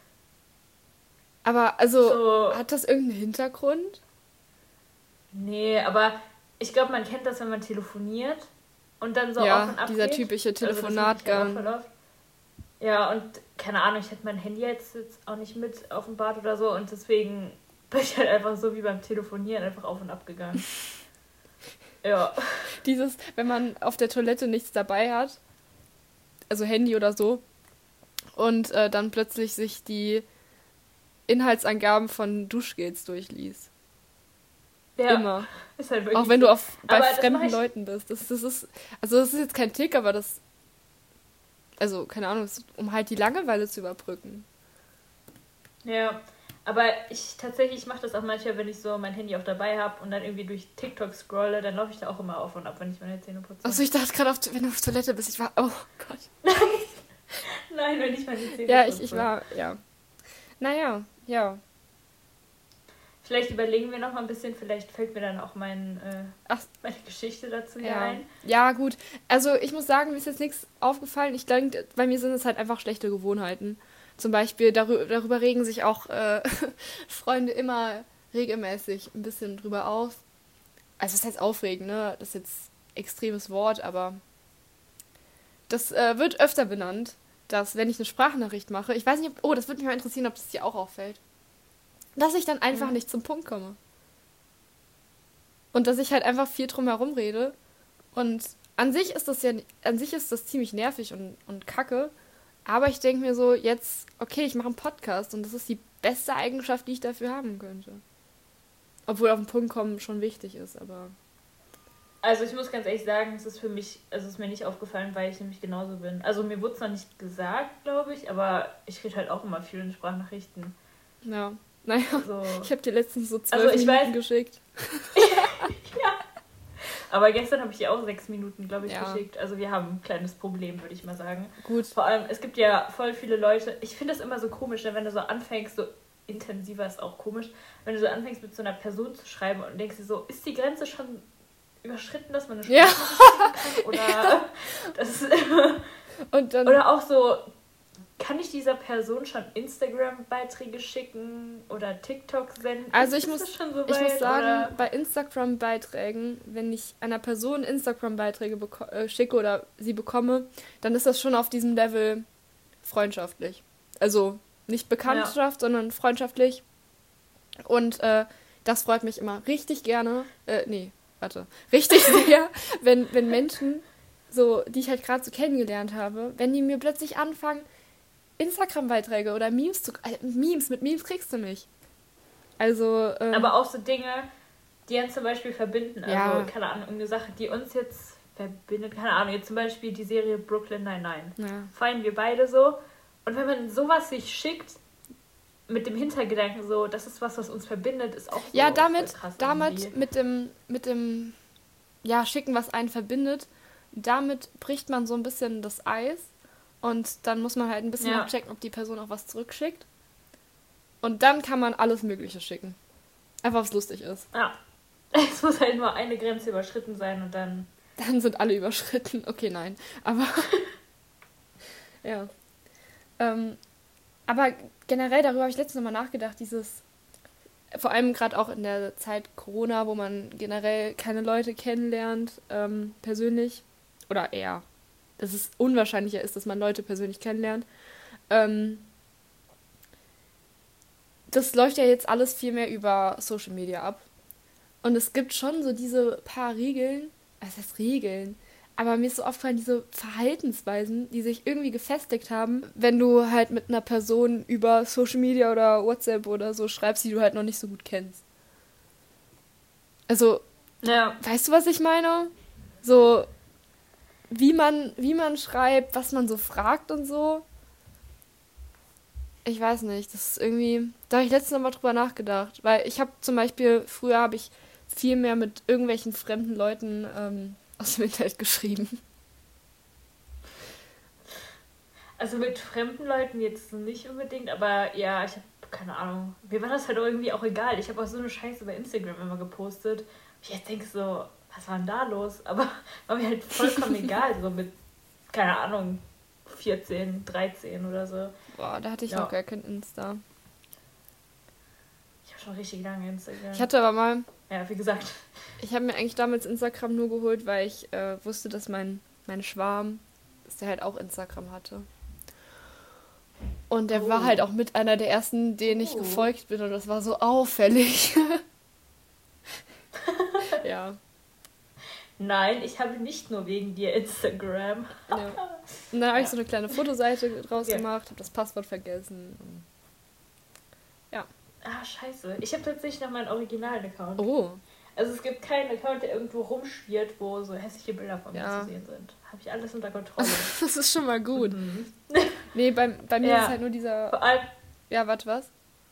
Aber, also, So, hat das irgendeinen Hintergrund? nee, aber ich glaube, man kennt das, wenn man telefoniert und dann so auf Ja, und ab dieser geht. typische Also das mache ich halt auch Telefonatgang. voll oft. Ja, und keine Ahnung, ich hätte mein Handy jetzt, jetzt auch nicht mit auf dem Bad oder so und deswegen bin ich halt einfach so wie beim Telefonieren einfach auf und ab gegangen. Ja. Dieses, wenn man auf der Toilette nichts dabei hat, also Handy oder so, und äh, dann plötzlich sich die Inhaltsangaben von Duschgels durchliest. Ja, Immer. ist halt wirklich Auch wenn so. du auf, bei Aber das fremden mach ich- Leuten bist. Das, das ist, also das ist jetzt kein Tick, aber das, also keine Ahnung, das ist, um halt die Langeweile zu überbrücken. Ja, aber ich tatsächlich mache das auch manchmal, wenn ich so mein Handy auch dabei habe und dann irgendwie durch TikTok scrolle, dann laufe ich da auch immer auf und ab, wenn ich meine Zähne putze. Achso, ich dachte gerade, auf, wenn du auf Toilette bist, ich war, oh Gott. Nein, wenn ich meine Zähne Ja, putze. ich, ich war, ja. Naja, ja. Vielleicht überlegen wir noch mal ein bisschen, vielleicht fällt mir dann auch mein, äh, Ach. meine Geschichte dazu hier Ja. ein. Ja, gut. Also ich muss sagen, mir ist jetzt nichts aufgefallen. Ich denke, bei mir sind es halt einfach schlechte Gewohnheiten. Zum Beispiel, darüber, darüber regen sich auch äh, Freunde immer regelmäßig ein bisschen drüber auf. Also was heißt aufregen, ne? Das ist jetzt ein extremes Wort, aber das äh, wird öfter benannt, dass wenn ich eine Sprachnachricht mache, ich weiß nicht, ob, oh, das würde mich mal interessieren, ob das dir auch auffällt, dass ich dann einfach Mhm. nicht zum Punkt komme. Und dass ich halt einfach viel drum herum rede. Und an sich ist das ja, an sich ist das ziemlich nervig und, und kacke. Aber ich denke mir so, jetzt, okay, ich mache einen Podcast und das ist die beste Eigenschaft, die ich dafür haben könnte. Obwohl auf den Punkt kommen schon wichtig ist, aber... Also ich muss ganz ehrlich sagen, es ist für mich, also es ist mir nicht aufgefallen, weil ich nämlich genauso bin. Also mir wurde es noch nicht gesagt, glaube ich, aber ich rede halt auch immer viel in Sprachnachrichten. Ja, naja, So. ich habe dir letztens so zwölf Also ich Minuten weiß- geschickt. Aber gestern habe ich ihr auch sechs Minuten, glaube ich, Ja. geschickt. Also wir haben ein kleines Problem, würde ich mal sagen. Gut. Vor allem, es gibt ja voll viele Leute, ich finde das immer so komisch, ne, wenn du so anfängst, so intensiver ist auch komisch, wenn du so anfängst mit so einer Person zu schreiben und denkst dir so, ist die Grenze schon überschritten, dass man eine Ja. Sprachnachricht schicken kann? Oder, das ist, Und dann... oder auch so, kann ich dieser Person schon Instagram-Beiträge schicken oder TikTok senden? Also Ist ich muss- das schon so Ich muss weit, sagen, oder? bei Instagram-Beiträgen, wenn ich einer Person Instagram-Beiträge beko- äh, schicke oder sie bekomme, dann ist das schon auf diesem Level freundschaftlich. Also nicht Bekanntschaft, sondern freundschaftlich. Und äh, das freut mich immer richtig gerne. Äh, nee, warte. Richtig sehr, wenn, wenn Menschen, so, die ich halt gerade so kennengelernt habe, wenn die mir plötzlich anfangen, Instagram-Beiträge oder Memes zu... Äh, Memes, mit Memes kriegst du mich. Also, ähm, Aber auch so Dinge, die uns zum Beispiel verbinden. Also, Ja. keine Ahnung, irgendeine Sache, die uns jetzt verbindet. Keine Ahnung, jetzt zum Beispiel die Serie Brooklyn Nine-Nine. ja. Feiern wir beide so. Und wenn man sowas sich schickt, mit dem Hintergedanken so, das ist was, was uns verbindet, ist auch so Ja, voll damit, krass damit irgendwie. mit dem, mit dem, ja, Schicken, was einen verbindet, damit bricht man so ein bisschen das Eis und dann muss man halt ein bisschen Ja. noch checken, ob die Person auch was zurückschickt. Und dann kann man alles Mögliche schicken. Einfach, was lustig ist. Ja. Es muss halt nur eine Grenze überschritten sein und dann... Dann sind alle überschritten. Okay, nein. Aber, ja. Ähm, aber generell, darüber habe ich letztens nochmal nachgedacht, dieses, vor allem gerade auch in der Zeit Corona, wo man generell keine Leute kennenlernt, ähm, persönlich, oder eher, dass es unwahrscheinlicher ist, dass man Leute persönlich kennenlernt. Ähm, das läuft ja jetzt alles viel mehr über Social Media ab. Und es gibt schon so diese paar Regeln, was heißt Regeln? Aber mir ist so aufgefallen, diese Verhaltensweisen, die sich irgendwie gefestigt haben, wenn du halt mit einer Person über Social Media oder WhatsApp oder so schreibst, die du halt noch nicht so gut kennst. Also, Ja. weißt du, was ich meine? So, wie man, wie man schreibt, was man so fragt und so. Ich weiß nicht, das ist irgendwie, da habe ich letztens noch mal drüber nachgedacht, weil ich habe zum Beispiel, früher habe ich viel mehr mit irgendwelchen fremden Leuten ähm, aus dem Internet geschrieben. Also mit fremden Leuten jetzt nicht unbedingt, aber ja, ich habe keine Ahnung. Mir war das halt irgendwie auch egal. Ich habe auch so eine Scheiße bei Instagram immer gepostet. Ich jetzt denke so, was war denn da los? Aber war mir halt vollkommen egal, so mit, keine Ahnung, vierzehn, dreizehn oder so. Boah, da hatte ich Ja. noch gar kein Insta. Ich habe schon richtig lange Instagram. Ich hatte aber mal, ja, wie gesagt. ich habe mir eigentlich damals Instagram nur geholt, weil ich äh, wusste, dass mein, mein Schwarm, dass der halt auch Instagram hatte. Und der Oh. war halt auch mit einer der ersten, denen ich Oh. gefolgt bin und das war so auffällig. Ja. Nein, ich habe nicht nur wegen dir Instagram. Ja. Und dann habe ich Ja. so eine kleine Fotoseite draus Ja. gemacht, habe das Passwort vergessen. Ah, scheiße. Ich habe tatsächlich noch meinen originalen Account. Oh, Also es gibt keinen Account, der irgendwo rumschwirrt, wo so hässliche Bilder von Ja. mir zu sehen sind. Habe ich alles unter Kontrolle. das ist schon mal gut. Mhm. Nee, bei, bei mir Ja. ist es halt nur dieser... Vor allem, Ja, warte, was?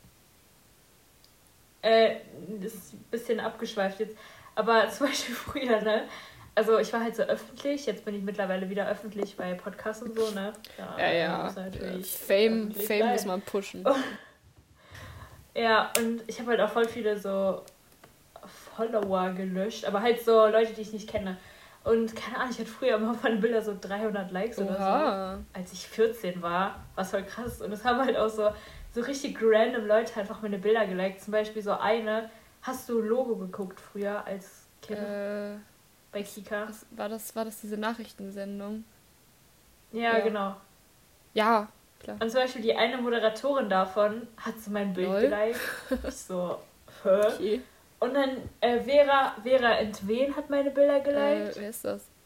äh, das ist ein bisschen abgeschweift jetzt, aber zum Beispiel früher, ne? Also ich war halt so öffentlich, jetzt bin ich mittlerweile wieder öffentlich bei Podcasts und so, ne? Ja, ja. muss natürlich Fame, öffentlich Fame sein. muss man pushen. Ja, und ich habe halt auch voll viele so Follower gelöscht, aber halt so Leute, die ich nicht kenne. Und keine Ahnung, ich hatte früher immer auf meine Bilder so dreihundert Likes oder so. Oha. Als ich vierzehn war, was voll krass. Und es haben halt auch so, so richtig random Leute einfach meine Bilder geliked. Zum Beispiel so eine, hast du Logo geguckt früher als Kind Äh, bei Kika? was, war, das, war das diese Nachrichtensendung? Ja, ja. genau. Ja, klar. Und zum Beispiel die eine Moderatorin davon hat so mein Bild Lol. geliked. Ich so, hä? Okay. Und dann äh, Vera, Vera Entwen hat meine Bilder Äh, geliked. wer ist das?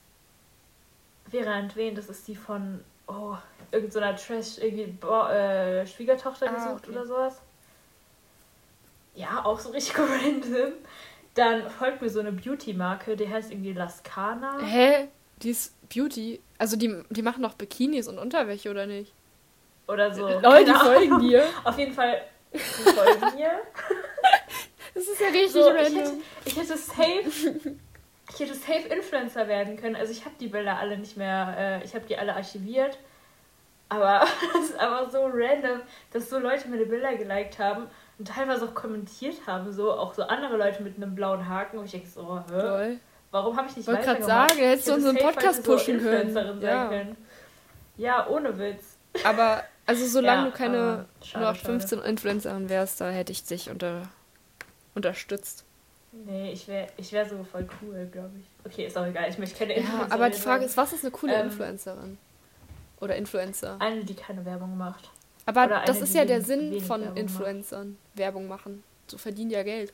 Vera Entwen, das ist die von, oh, irgendeiner Trash, irgendwie Bo äh, Schwiegertochter Ah, gesucht okay. oder sowas. Ja, auch so richtig random. Dann folgt mir so eine Beauty-Marke, die heißt irgendwie Lascana. Hä? Die ist Beauty? Also die, die machen doch Bikinis und Unterwäsche, oder nicht? Oder so. Leute, Keine die folgen Ahnung. dir. Auf jeden Fall, die folgen mir. Das ist ja richtig So, ich, hätte, random. ich hätte safe, ich hätte safe Influencer werden können. Also ich habe die Bilder alle nicht mehr, äh, ich habe die alle archiviert. Aber es ist einfach so random, dass so Leute meine Bilder geliked haben und teilweise auch kommentiert haben, so auch so andere Leute mit einem blauen Haken. Und ich denke so, hä? Lol. Warum habe ich nicht Wollte gerade weitergemacht? sagen, hättest du Ich hätte unseren safe Podcast heute so pushen können. Influencerin sein Ja. können. Ja, ohne Witz. Aber, also solange Ja, du keine aber schade, nur fünfzehn schade. Influencerin wärst, da hätte ich dich unter, unterstützt. Nee, ich wäre ich wär so voll cool, glaube ich. Okay, ist auch egal. Ich möchte keine Ja, Influencerin aber die Frage sein. ist, was ist eine coole Ähm, Influencerin? Oder Influencer? Eine, die keine Werbung macht. Aber oder das eine, ist die ja der wenig- Sinn wenig von Werbung macht. Influencern. Werbung machen. So verdienen die ja Geld.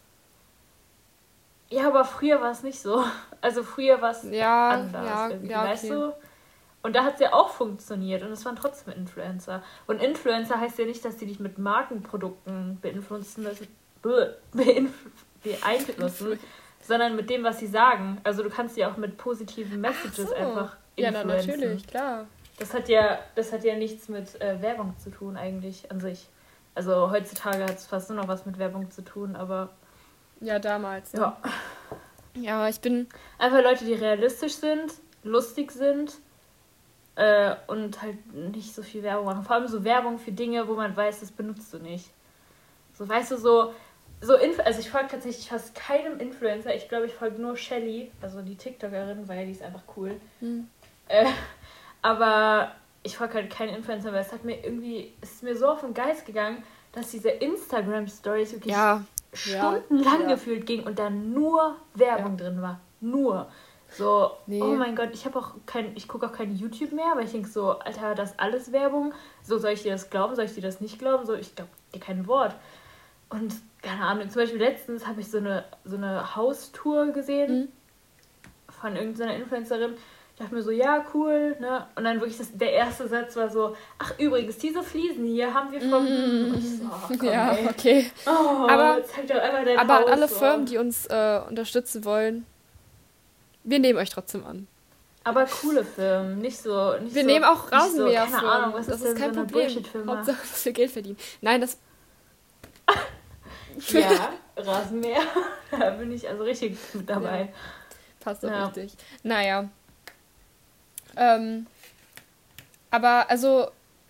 Ja, aber früher war es nicht so. Also früher war es Ja, anders ja, irgendwie, ja, weißt okay. du? Und da hat es ja auch funktioniert und es waren trotzdem Influencer. Und Influencer heißt ja nicht, dass die dich mit Markenprodukten beeinflussen, das be, beinf, beeinflussen, sondern mit dem, was sie sagen. Also du kannst sie auch mit positiven Messages so. einfach Ja, na, influenzen. natürlich, klar. Das hat ja, das hat ja nichts mit äh, Werbung zu tun eigentlich an sich. Also heutzutage hat es fast nur noch was mit Werbung zu tun, aber Ja, damals. Ne? ja. Ja, ich bin. Einfach Leute, die realistisch sind, lustig sind äh, und halt nicht so viel Werbung machen. Vor allem so Werbung für Dinge, wo man weiß, das benutzt du nicht. So, weißt du, so, so Inf also ich folge tatsächlich fast keinem Influencer. Ich glaube, ich folge nur Shelly, also die TikTokerin, weil die ist einfach cool. Hm. Äh, aber ich folge halt keinen Influencer, weil es hat mir irgendwie, es ist mir so auf den Geist gegangen, dass diese Instagram-Stories wirklich Ja, stundenlang ja. gefühlt ging und da nur Werbung drin war. Nur. So, Nee. oh mein Gott, ich habe auch kein, ich gucke auch kein YouTube mehr, weil ich denke so, Alter, das ist alles Werbung. So, soll ich dir das glauben? Soll ich dir das nicht glauben? So, ich glaube dir kein Wort. Und, keine Ahnung, zum Beispiel letztens habe ich so eine, so eine Haustour gesehen Mhm. von irgendeiner Influencerin. Ich dachte mir so, ja, cool, ne? Und dann wirklich das, der erste Satz war so, ach übrigens, diese Fliesen hier haben wir vom... Mhm. Und ich so, oh, komm, Ja, ey. okay. Oh, Aber- zeig doch einfach dein Aber an Haus, alle so. Firmen, die uns äh, unterstützen wollen, wir nehmen euch trotzdem an. Aber coole Firmen, nicht so... Nicht Wir so, nehmen auch nicht so, Rasenmäherfirmen. keine Ahnung, was das ist ist denn kein so eine Problem. Bullshit-Firma? Hauptsache, dass wir Geld verdienen. Nein, das Ja, Rasenmäher. Da bin ich also richtig mit dabei. passt doch Ja. richtig. Naja. Ähm, aber also,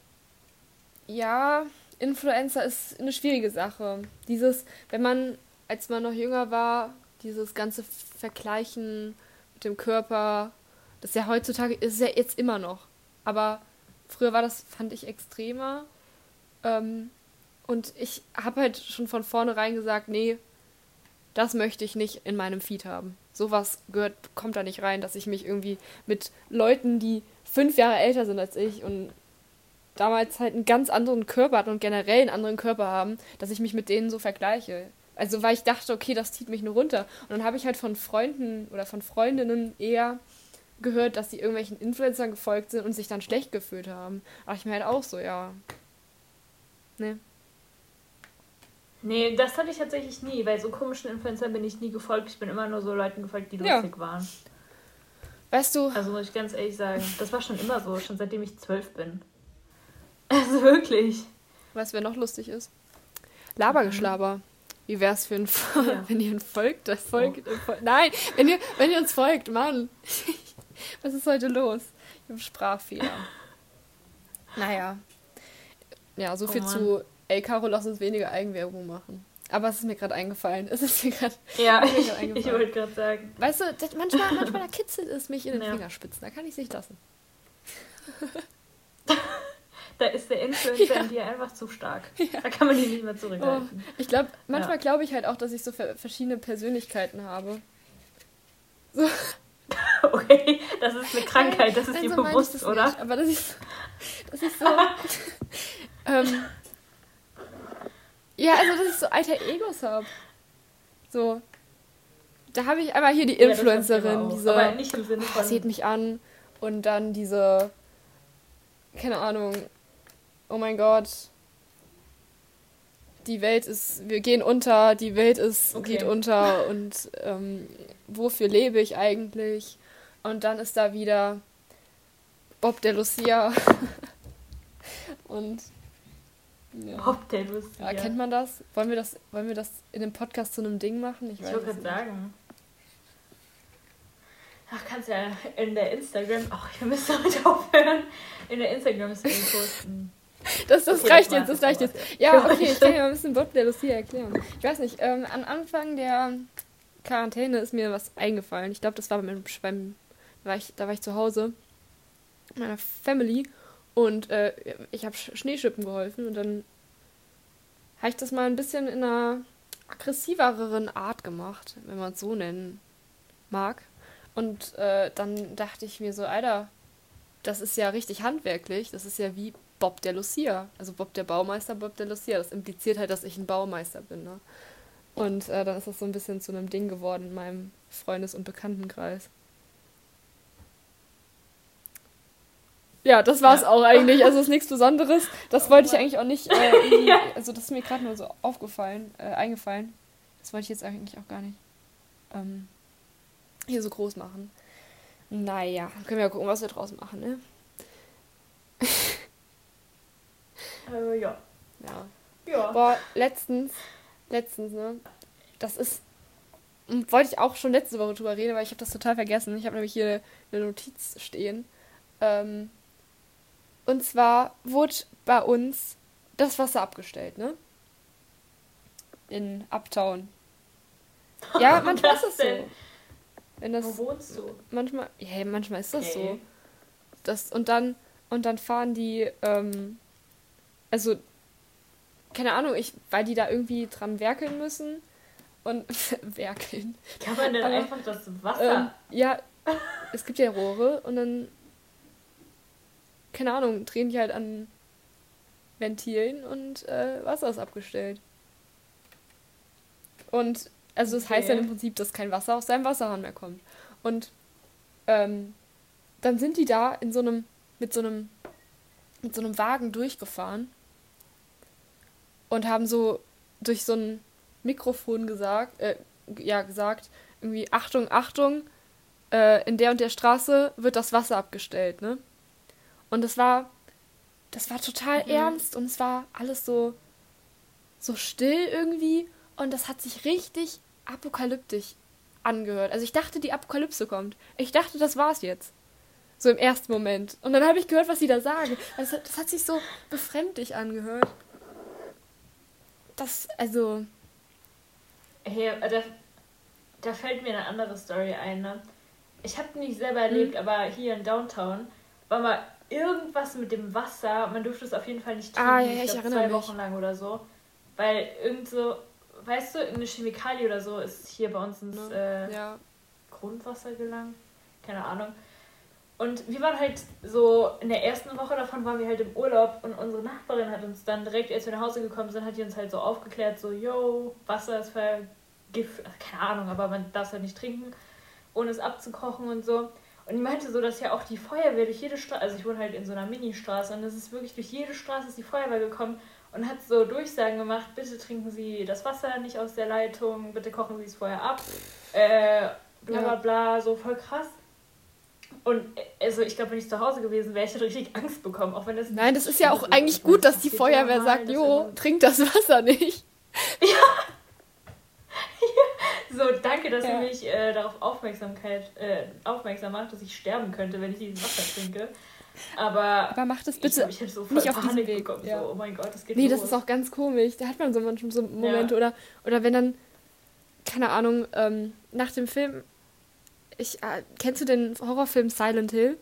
ja, Influencer ist eine schwierige Sache. Dieses, wenn man, als man noch jünger war, dieses ganze Vergleichen mit dem Körper, das ist ja heutzutage, ist ja jetzt immer noch. Aber früher war das, fand ich, extremer. Ähm, und ich habe halt schon von vornherein gesagt, nee, das möchte ich nicht in meinem Feed haben. Sowas gehört, kommt da nicht rein, dass ich mich irgendwie mit Leuten, die fünf Jahre älter sind als ich und damals halt einen ganz anderen Körper hatten und generell einen anderen Körper haben, dass ich mich mit denen so vergleiche. Also weil ich dachte, okay, das zieht mich nur runter. Und dann habe ich halt von Freunden oder von Freundinnen eher gehört, dass sie irgendwelchen Influencern gefolgt sind und sich dann schlecht gefühlt haben. Aber ich mir halt auch so, ja. Ne. Nee, das hatte ich tatsächlich nie, weil so komischen Influencern bin ich nie gefolgt. Ich bin immer nur so Leuten gefolgt, die Ja. lustig waren. Weißt du, Also muss ich ganz ehrlich sagen, das war schon immer so, schon seitdem ich zwölf bin. Also wirklich. weißt du, wer noch lustig ist? Labergeschlaber. Wie wär's für ein Fol- Ja. wenn ihr ein folgt, das folgt, folgt. Nein, wenn ihr, wenn ihr uns folgt, Mann. Was ist heute los? Ich habe Sprachfehler. Naja. Ja, so Oh viel Mann. zu, ey Caro, lass uns weniger Eigenwerbung machen. Aber es ist mir gerade eingefallen. Es ist mir gerade. Ja, Ist mir ich, grad ich eingefallen. wollte gerade sagen. Weißt du, das, manchmal, manchmal da kitzelt es mich in den Ja. Fingerspitzen. Da kann ich es nicht lassen. Da ist der Influencer Ja. in dir einfach zu stark. Da kann man ihn nicht mehr zurückhalten. Ich glaube, manchmal Ja. glaube ich halt auch, dass ich so ver- verschiedene Persönlichkeiten habe. Okay, das ist eine Krankheit, das ist Nein, dir so meine ich bewusst, das oder? Nicht, aber das ist, das ist so. ähm, ja, also, dass ich so alter Egos habe. So. Da habe ich einmal hier die Ja, das hab ich aber Influencerin, auch. diese. Aber nicht im Sinne Oh, von... sieht mich an. Und dann diese. Keine Ahnung. Oh mein Gott. Die Welt ist. Wir gehen unter, die Welt ist, Okay. geht unter. Und ähm, wofür lebe ich eigentlich? Und dann ist da wieder Bob der Lucia. Und. Ja. Bob der Lustige. Ja, kennt man das? Wollen wir das, wollen wir das in dem Podcast zu einem Ding machen? Ich Ich weiß wollte es gerade nicht. sagen. Ach, kannst ja in der Instagram... Ach, ich müsste damit aufhören. In der Instagram-Story posten. Das, das Okay, reicht das jetzt, das war's reicht jetzt jetzt. aber, Ja, Für okay, ich heute. kann ja mal ein bisschen Bob der Lucia erklären. Ich weiß nicht, ähm, am Anfang der Quarantäne ist mir was eingefallen. Ich glaube, das war beim Schwimmen. Da war ich, da war ich zu Hause mit meiner Family und äh, ich habe Schneeschippen geholfen und dann habe ich das mal ein bisschen in einer aggressiveren Art gemacht, wenn man es so nennen mag. Und äh, dann dachte ich mir so, Alter, das ist ja richtig handwerklich. Das ist ja wie Bob der Lucia. Also Bob der Baumeister, Bob der Lucia. Das impliziert halt, dass ich ein Baumeister bin. Ne? Und äh, dann ist das so ein bisschen zu einem Ding geworden in meinem Freundes- und Bekanntenkreis. Ja, das war's Ja. auch eigentlich. Also ist nichts Besonderes. Das wollte ich eigentlich auch nicht. Äh, irgendwie, Ja. Also das ist mir gerade nur so aufgefallen, äh, eingefallen. Das wollte ich jetzt eigentlich auch gar nicht ähm, hier so groß machen. Naja, können wir ja gucken, was wir draus machen, ne? Äh, ja. Ja. Ja. Boah, letztens, letztens, ne? Das ist, m, wollte ich auch schon letzte Woche drüber reden, aber ich habe das total vergessen. Ich habe nämlich hier eine Notiz stehen. Ähm, und zwar wurde bei uns das Wasser abgestellt, ne? In Uptown. Ja, manchmal ist das das so. denn? Wenn das, Wo wohnst du? manchmal, ja, manchmal ist das so. Okay. Das, und dann, und dann fahren die, ähm, also, keine Ahnung, ich, weil die da irgendwie dran werkeln müssen und werkeln. Kann man denn Aber, einfach das Wasser... Ähm, ja, es gibt ja Rohre und dann, keine Ahnung, drehen die halt an Ventilen und äh, Wasser ist abgestellt. Und also das Okay. heißt dann im Prinzip, dass kein Wasser aus seinem Wasserhahn mehr kommt. Und ähm, dann sind die da in so einem, mit so einem, mit so einem Wagen durchgefahren und haben so durch so ein Mikrofon gesagt, äh, ja, gesagt, irgendwie, Achtung, Achtung, äh, in der und der Straße wird das Wasser abgestellt, ne? Und das war, das war total Mhm. ernst und es war alles so, so still irgendwie und das hat sich richtig apokalyptisch angehört. Also ich dachte, die Apokalypse kommt. Ich dachte, das war's jetzt. So im ersten Moment. Und dann habe ich gehört, was sie da sagen. Das, hat- das hat sich so befremdlich angehört. Das, also, Hey, äh, da, da fällt mir eine andere Story ein, ne? Ich habe nicht selber erlebt, aber hier in Downtown war mal irgendwas mit dem Wasser. Man durfte es auf jeden Fall nicht trinken. ah, ja, ja, ich glaub, erinnere zwei mich. Wochen lang oder so. Weil irgend so, weißt du, irgendeine Chemikalie oder so ist hier bei uns ins äh, Ja. Grundwasser gelangt. Keine Ahnung. Und wir waren halt so, in der ersten Woche davon waren wir halt im Urlaub und unsere Nachbarin hat uns dann direkt, als wir nach Hause gekommen sind, hat die uns halt so aufgeklärt, so, yo, Wasser ist vergift, keine Ahnung, aber man darf es halt nicht trinken, ohne es abzukochen und so. Und die meinte so, dass ja auch die Feuerwehr durch jede Straße, also ich wohne halt in so einer Ministraße und es ist wirklich durch jede Straße ist die Feuerwehr gekommen und hat so Durchsagen gemacht, bitte trinken Sie das Wasser nicht aus der Leitung, bitte kochen Sie es vorher ab, äh, bla bla bla, so voll krass. Und also ich glaube, wenn ich zu Hause gewesen wäre, ich hätte richtig Angst bekommen, auch wenn das Nein, das nicht ist ja auch schlimm eigentlich Ich meine, gut, dass die passiert Feuerwehr ja mal, sagt, dass jo, irgendwann- trink das Wasser nicht. So, danke, dass Ja. ihr mich äh, darauf Aufmerksamkeit, äh, aufmerksam macht, dass ich sterben könnte, wenn ich dieses Wasser trinke. Aber, Aber mach das ich bitte glaube, ich hätte so voll nicht auf diesem Panik Weg. bekommen. Ja. So, oh mein Gott, das geht Nee, los. das ist auch ganz komisch. Da hat man so manchmal so Momente. Oder, oder wenn dann, keine Ahnung, ähm, nach dem Film, ich, äh, kennst du den Horrorfilm Silent Hill?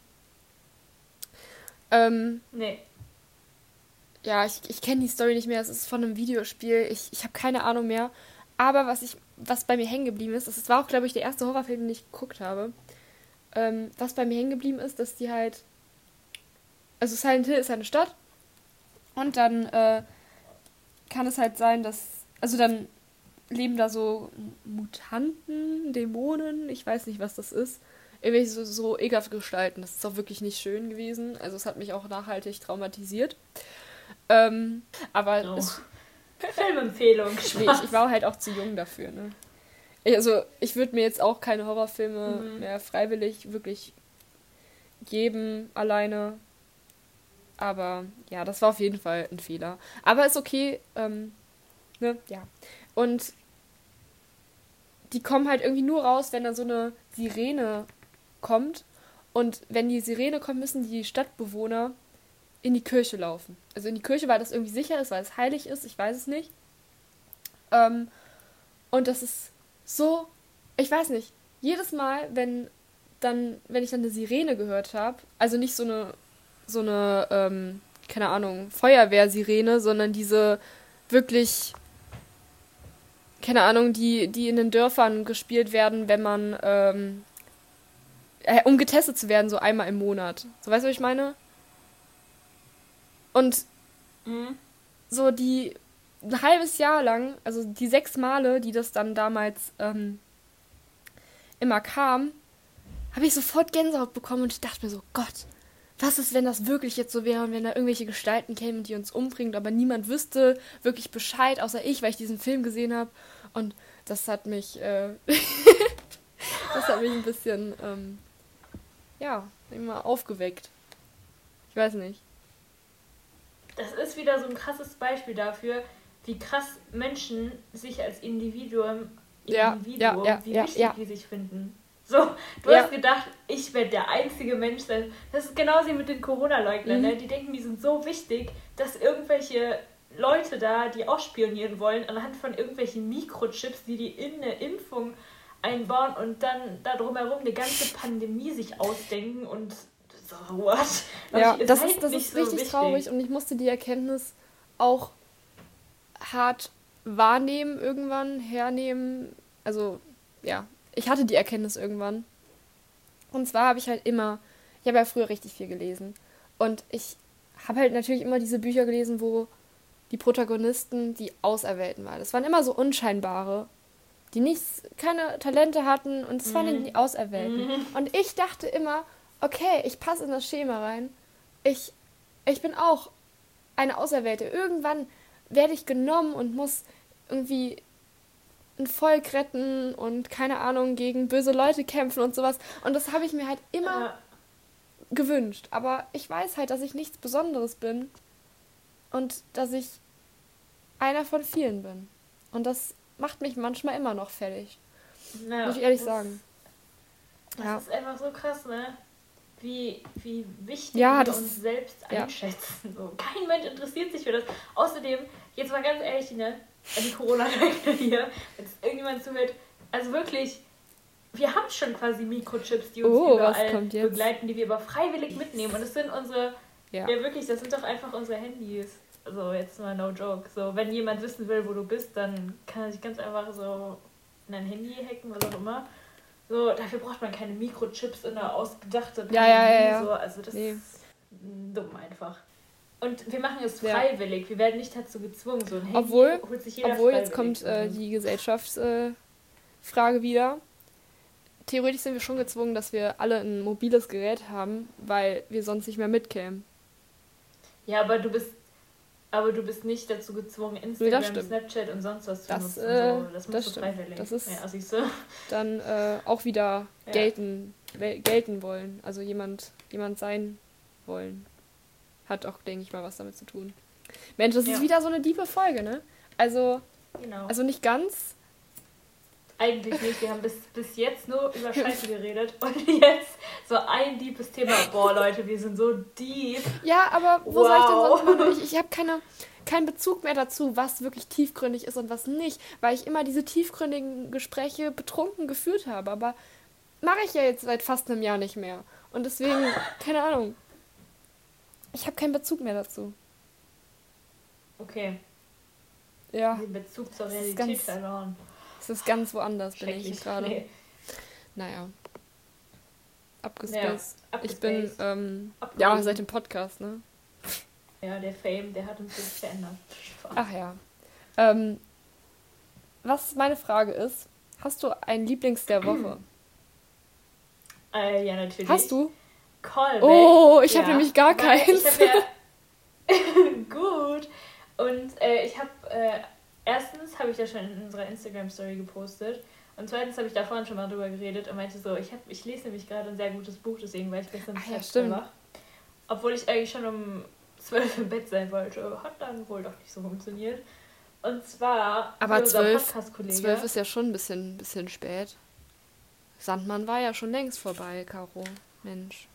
Ähm, Nee. ja, ich, ich kenne die Story nicht mehr. Es ist von einem Videospiel. Ich, ich habe keine Ahnung mehr. Aber was ich, was bei mir hängen geblieben ist, das war auch, glaube ich, der erste Horrorfilm, den ich geguckt habe. Ähm, was bei mir hängen geblieben ist, dass die halt. Also Silent Hill ist eine Stadt. Und dann äh, kann es halt sein, dass. Also dann leben da so Mutanten, Dämonen, ich weiß nicht, was das ist. Irgendwelche so, so ekelhafte Gestalten. Das ist auch wirklich nicht schön gewesen. Also es hat mich auch nachhaltig traumatisiert. Ähm, aber Oh. es, Filmempfehlung. nee, ich, ich war halt auch zu jung dafür, ne? Also ich würde mir jetzt auch keine Horrorfilme Mhm. mehr freiwillig wirklich geben, alleine. Aber ja, das war auf jeden Fall ein Fehler. Aber ist okay, ähm, ne, ja. Und die kommen halt irgendwie nur raus, wenn da so eine Sirene kommt. Und wenn die Sirene kommt, müssen die Stadtbewohner in die Kirche laufen. Also in die Kirche, weil das irgendwie sicher ist, weil es heilig ist, ich weiß es nicht. Ähm, und das ist so, ich weiß nicht, jedes Mal, wenn dann, wenn ich dann eine Sirene gehört habe, also nicht so eine, so eine, ähm, keine Ahnung, Feuerwehrsirene, sondern diese wirklich, keine Ahnung, die, die in den Dörfern gespielt werden, wenn man, ähm, äh, um getestet zu werden, so einmal im Monat. So, weißt du, was ich meine? Und Mhm. so die ein halbes Jahr lang, also die sechs Male, die das dann damals ähm, immer kam, habe ich sofort Gänsehaut bekommen und ich dachte mir so, Gott, was ist, wenn das wirklich jetzt so wäre und wenn da irgendwelche Gestalten kämen, die uns umbringen, aber niemand wüsste wirklich Bescheid, außer ich, weil ich diesen Film gesehen habe. Und das hat mich, äh, das hat mich ein bisschen, ähm, ja, immer aufgeweckt. Ich weiß nicht. Das ist wieder so ein krasses Beispiel dafür, wie krass Menschen sich als Individuum, Ja, Individuum ja, ja, wie ja, wichtig ja. die sich finden. So, du Ja. hast gedacht, ich werde der einzige Mensch sein. Das ist genauso wie mit den Corona-Leugnern. Mhm. Ne? Die denken, die sind so wichtig, dass irgendwelche Leute da, die ausspionieren wollen, anhand von irgendwelchen Mikrochips, die die in eine Impfung einbauen und dann da drumherum eine ganze Pandemie sich ausdenken und so, what? Aber Ja, ihr das seid ist, das nicht ist so richtig wichtig. traurig und ich musste die Erkenntnis auch hart wahrnehmen irgendwann, hernehmen. Also, ja, ich hatte die Erkenntnis irgendwann. Und zwar habe ich halt immer, ich habe ja früher richtig viel gelesen. Und ich habe halt natürlich immer diese Bücher gelesen, wo die Protagonisten die Auserwählten waren. Es waren immer so Unscheinbare, die nichts, keine Talente hatten und es waren Mhm. die Auserwählten. Mhm. Und ich dachte immer, okay, ich passe in das Schema rein. Ich, ich bin auch eine Auserwählte. Irgendwann werde ich genommen und muss irgendwie ein Volk retten und keine Ahnung, gegen böse Leute kämpfen und sowas. Und das habe ich mir halt immer Ja. gewünscht. Aber ich weiß halt, dass ich nichts Besonderes bin und dass ich einer von vielen bin. Und das macht mich manchmal immer noch fertig. Ja, Muss ich ehrlich das, sagen. Das Ja. ist einfach so krass, ne? Wie, wie wichtig Ja, wir das- uns selbst ja. einschätzen. So. Kein Mensch interessiert sich für das. Außerdem, jetzt mal ganz ehrlich, ne? An die Corona-Leugner hier, wenn es irgendjemand zuhört, also wirklich, wir haben schon quasi Mikrochips, die uns Oh, was überall kommt jetzt? begleiten, die wir aber freiwillig mitnehmen. Und das sind unsere, Ja. ja wirklich, das sind doch einfach unsere Handys. Also jetzt mal no joke. So, wenn jemand wissen will, wo du bist, dann kann er sich ganz einfach so in dein Handy hacken, was auch immer. So, dafür braucht man keine Mikrochips in eine ausgedachte Ja, ja, ja, ja. So, also das Nee. ist dumm einfach. Und wir machen es Ja. freiwillig. Wir werden nicht dazu gezwungen. So ein Handy Obwohl- holt sich jeder Obwohl, jetzt freiwillig. kommt äh, die Gesellschaftsfrage äh, Frage wieder. Theoretisch sind wir schon gezwungen, dass wir alle ein mobiles Gerät haben, weil wir sonst nicht mehr mitkämen. Ja, aber du bist aber du bist nicht dazu gezwungen, Instagram, stimmt. Snapchat und sonst was zu Das, nutzen. äh, so. Das musst das du stimmt. freiwillig. Das ist- ja, siehst du? Dann äh, auch wieder Ja. gelten, wel- gelten wollen. Also jemand, jemand sein wollen. Hat auch, denke ich mal, was damit zu tun. Mensch, das Ja. ist wieder so eine diebe Folge, ne? Also, Genau. also nicht ganz. Eigentlich nicht. Wir haben bis, bis jetzt nur über Scheiße geredet. Und jetzt so ein deepes Thema. Boah, Leute, wir sind so deep. Ja, aber wo soll ich denn Wow. sonst mal durch? Ich habe keine, keinen Bezug mehr dazu, was wirklich tiefgründig ist und was nicht, weil ich immer diese tiefgründigen Gespräche betrunken geführt habe. Aber mache ich ja jetzt seit fast einem Jahr nicht mehr. Und deswegen, keine Ahnung. Ich habe keinen Bezug mehr dazu. Okay, Ja, den Bezug zur Das ist Realität ganz- verloren. es ist ganz woanders, bin Schrecklich. ich gerade. Nee. Naja. Ja, Abgespaced. Ich bin, abgespaced. ähm, Uploaden. ja, seit dem Podcast, ne? Ja, der Fame, der hat uns jetzt verändert. Spaß. Ach ja. Ähm, was meine Frage ist, hast du einen Lieblings der Woche? Äh, ja, natürlich. Hast du? Callback. Oh, ich ja, habe nämlich gar weil keins. Ich habe ja gut. Und äh, ich habe äh, erstens habe ich ja schon in unserer Instagram Story gepostet und zweitens habe ich da vorhin schon mal drüber geredet und meinte so, ich habe ich lese nämlich gerade ein sehr gutes Buch, deswegen war ich gestern Ach ja, halb stimmt. wach. Obwohl ich eigentlich schon um zwölf im Bett sein wollte, hat dann wohl doch nicht so funktioniert. Und zwar Aber wie unser zwölf- Podcast-Kollege. Zwölf ist ja schon ein bisschen, bisschen spät. Sandmann war ja schon längst vorbei, Caro. Mensch.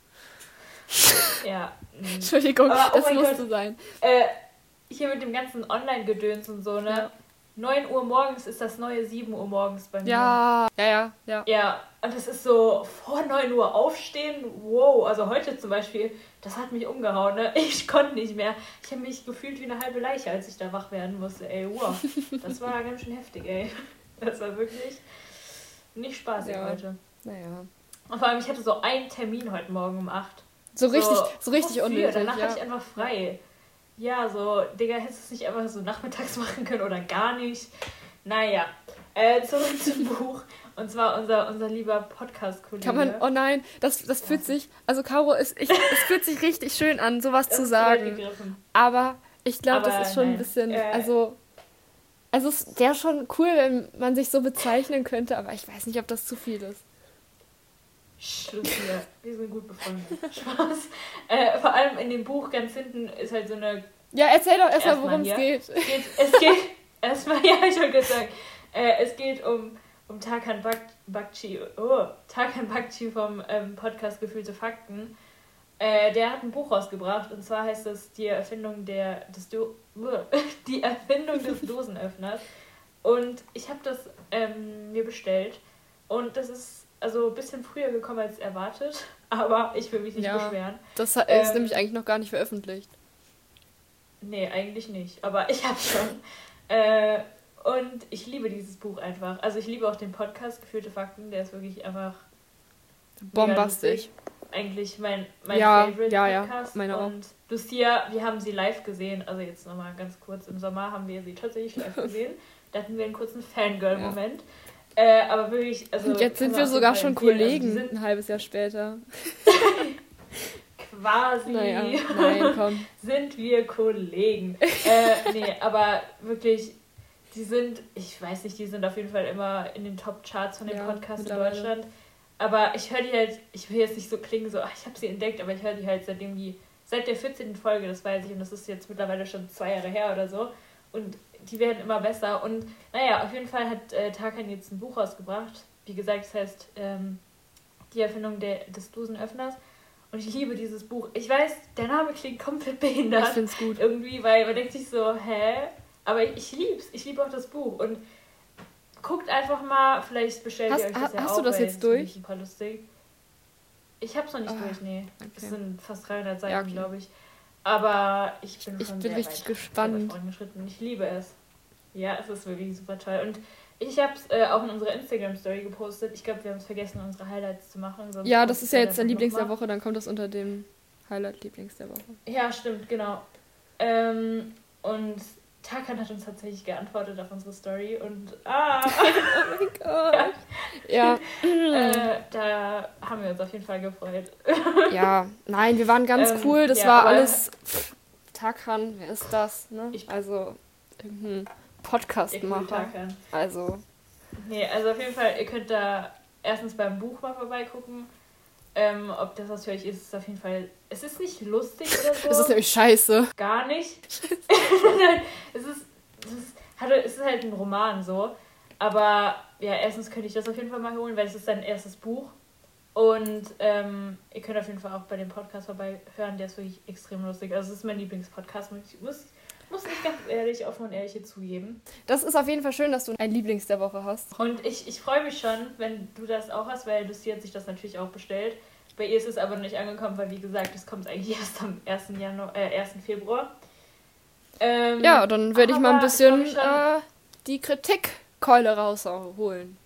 Ja. mm. Entschuldigung, Aber, oh das mein musste Gott. sein. Äh, hier mit dem ganzen Online-Gedöns und so, ne? Ja. neun Uhr morgens ist das neue sieben Uhr morgens bei mir. Ja, ja, ja, ja. Ja, und das ist so vor neun Uhr aufstehen. Wow, also heute zum Beispiel, das hat mich umgehauen, ne? Ich konnte nicht mehr. Ich habe mich gefühlt wie eine halbe Leiche, als ich da wach werden musste. Ey, wow. Das war ganz schön heftig, ey. Das war wirklich nicht spaßig Ja. heute. Naja. Und vor allem, ich hatte so einen Termin heute Morgen um acht. So richtig, so richtig wofür? unnötig. Danach Ja. hatte ich einfach frei. Ja, so, Digga, hättest du es nicht einfach so nachmittags machen können oder gar nicht? Naja, äh, zurück zum Buch. Und zwar unser, unser lieber Podcast-Kollege. Kann man, oh nein, das, das fühlt sich, also Caro, ist, ich, es fühlt sich richtig schön an, sowas Das zu ist zu weit sagen. gegriffen. Aber ich glaube, Aber das ist schon ein nein. bisschen, Äh. also, also es wäre schon cool, wenn man sich so bezeichnen könnte, aber ich weiß nicht, ob das zu viel ist. Schluss hier. Wir sind gut befreundet. Spaß. Äh, vor allem in dem Buch ganz hinten ist halt so eine. Ja, erzähl doch erstmal, Erstmal worum es hier. geht. Es geht, es geht erstmal, ja, ich wollte gerade sagen, äh, es geht um, um Tarkan Bak Bakci, oh, Tarkan Bakci vom ähm, Podcast Gefühlte Fakten. Äh, der hat ein Buch rausgebracht und zwar heißt es Die Erfindung der des Do Die Erfindung des Dosenöffners. Und ich habe das ähm, mir bestellt und das ist also ein bisschen früher gekommen als erwartet, aber ich will mich nicht Ja. beschweren. Das ist Ähm, nämlich eigentlich noch gar nicht veröffentlicht. Nee, eigentlich nicht, aber ich habe schon. äh, und ich liebe dieses Buch einfach. Also ich liebe auch den Podcast Gefühlte Fakten, der ist wirklich einfach mega Bombastisch. lustig. eigentlich mein, mein ja, Favorite ja, Podcast. Ja, meine auch. Und Lucia, wir haben sie live gesehen. Also jetzt nochmal ganz kurz. Im Sommer haben wir sie tatsächlich live gesehen. Da hatten wir einen kurzen Fangirl-Moment. Ja. Äh, aber wirklich, also... Und jetzt sind wir sogar schon Kollegen, also ein halbes Jahr später. Quasi. Naja, nein, komm. Sind wir Kollegen. äh, nee, aber wirklich, die sind, ich weiß nicht, die sind auf jeden Fall immer in den Top-Charts von den ja, Podcasts in Deutschland. Aber ich höre die halt, ich will jetzt nicht so klingen, so, ach, ich habe sie entdeckt, aber ich höre die halt seitdem die, seit der vierzehnten Folge, das weiß ich, und das ist jetzt mittlerweile schon zwei Jahre her oder so. Und die werden immer besser. Und naja, auf jeden Fall hat äh, Tarkan jetzt ein Buch rausgebracht. Wie gesagt, das heißt ähm, Die Erfindung der, des Dosenöffners. Und ich liebe dieses Buch. Ich weiß, der Name klingt komplett behindert. Ich find's gut. Irgendwie, weil man denkt sich so, hä? Aber ich, ich lieb's. Ich liebe auch das Buch. Und guckt einfach mal, vielleicht bestellt hast, ihr euch das ja hast auch. Hast du das jetzt durch? Super lustig. Ich hab's noch nicht oh, durch, nee. Okay. Das sind fast dreihundert Seiten, ja, okay. glaube ich. Aber ich bin ich schon bin sehr richtig weit gespannt. vorangeschritten. Ich liebe es. Ja, es ist wirklich super toll. Und ich habe es äh, auch in unserer Instagram-Story gepostet. Ich glaube, wir haben es vergessen, unsere Highlights zu machen. Sonst ja, das ist ja jetzt der Lieblings der Woche. Dann kommt das unter dem Highlight-Lieblings der Woche. Ja, stimmt, genau. Ähm, und Tarkan hat uns tatsächlich geantwortet auf unsere Story. Und ah! Oh mein Gott! Ja. äh, da haben wir uns auf jeden Fall gefreut. Ja, nein, wir waren ganz ähm, cool. Das ja, war alles... Pff, Tarkan, wer ist das? Ne? Ich, also, irgendein... Podcast machen. Also. Nee, also auf jeden Fall, ihr könnt da erstens beim Buch mal vorbeigucken. Ähm, ob das was für euch ist, ist auf jeden Fall. Es ist nicht lustig oder so. Es ist nämlich scheiße. Gar nicht. Nein, es ist, es ist, es ist halt ein Roman so. Aber ja, erstens könnte ich das auf jeden Fall mal holen, weil es ist sein erstes Buch. Und ähm, ihr könnt auf jeden Fall auch bei dem Podcast vorbeihören, der ist wirklich extrem lustig. Also es ist mein Lieblingspodcast, ich muss Muss ich ganz ehrlich, offen und ehrlich hier zugeben. Das ist auf jeden Fall schön, dass du ein Lieblings der Woche hast. Und ich, ich freue mich schon, wenn du das auch hast, weil Lucia hat sich das natürlich auch bestellt. Bei ihr ist es aber noch nicht angekommen, weil wie gesagt, es kommt eigentlich erst am ersten Januar, äh, ersten Februar. Ähm, ja, dann werde ich mal ein bisschen äh, die Kritikkeule rausholen.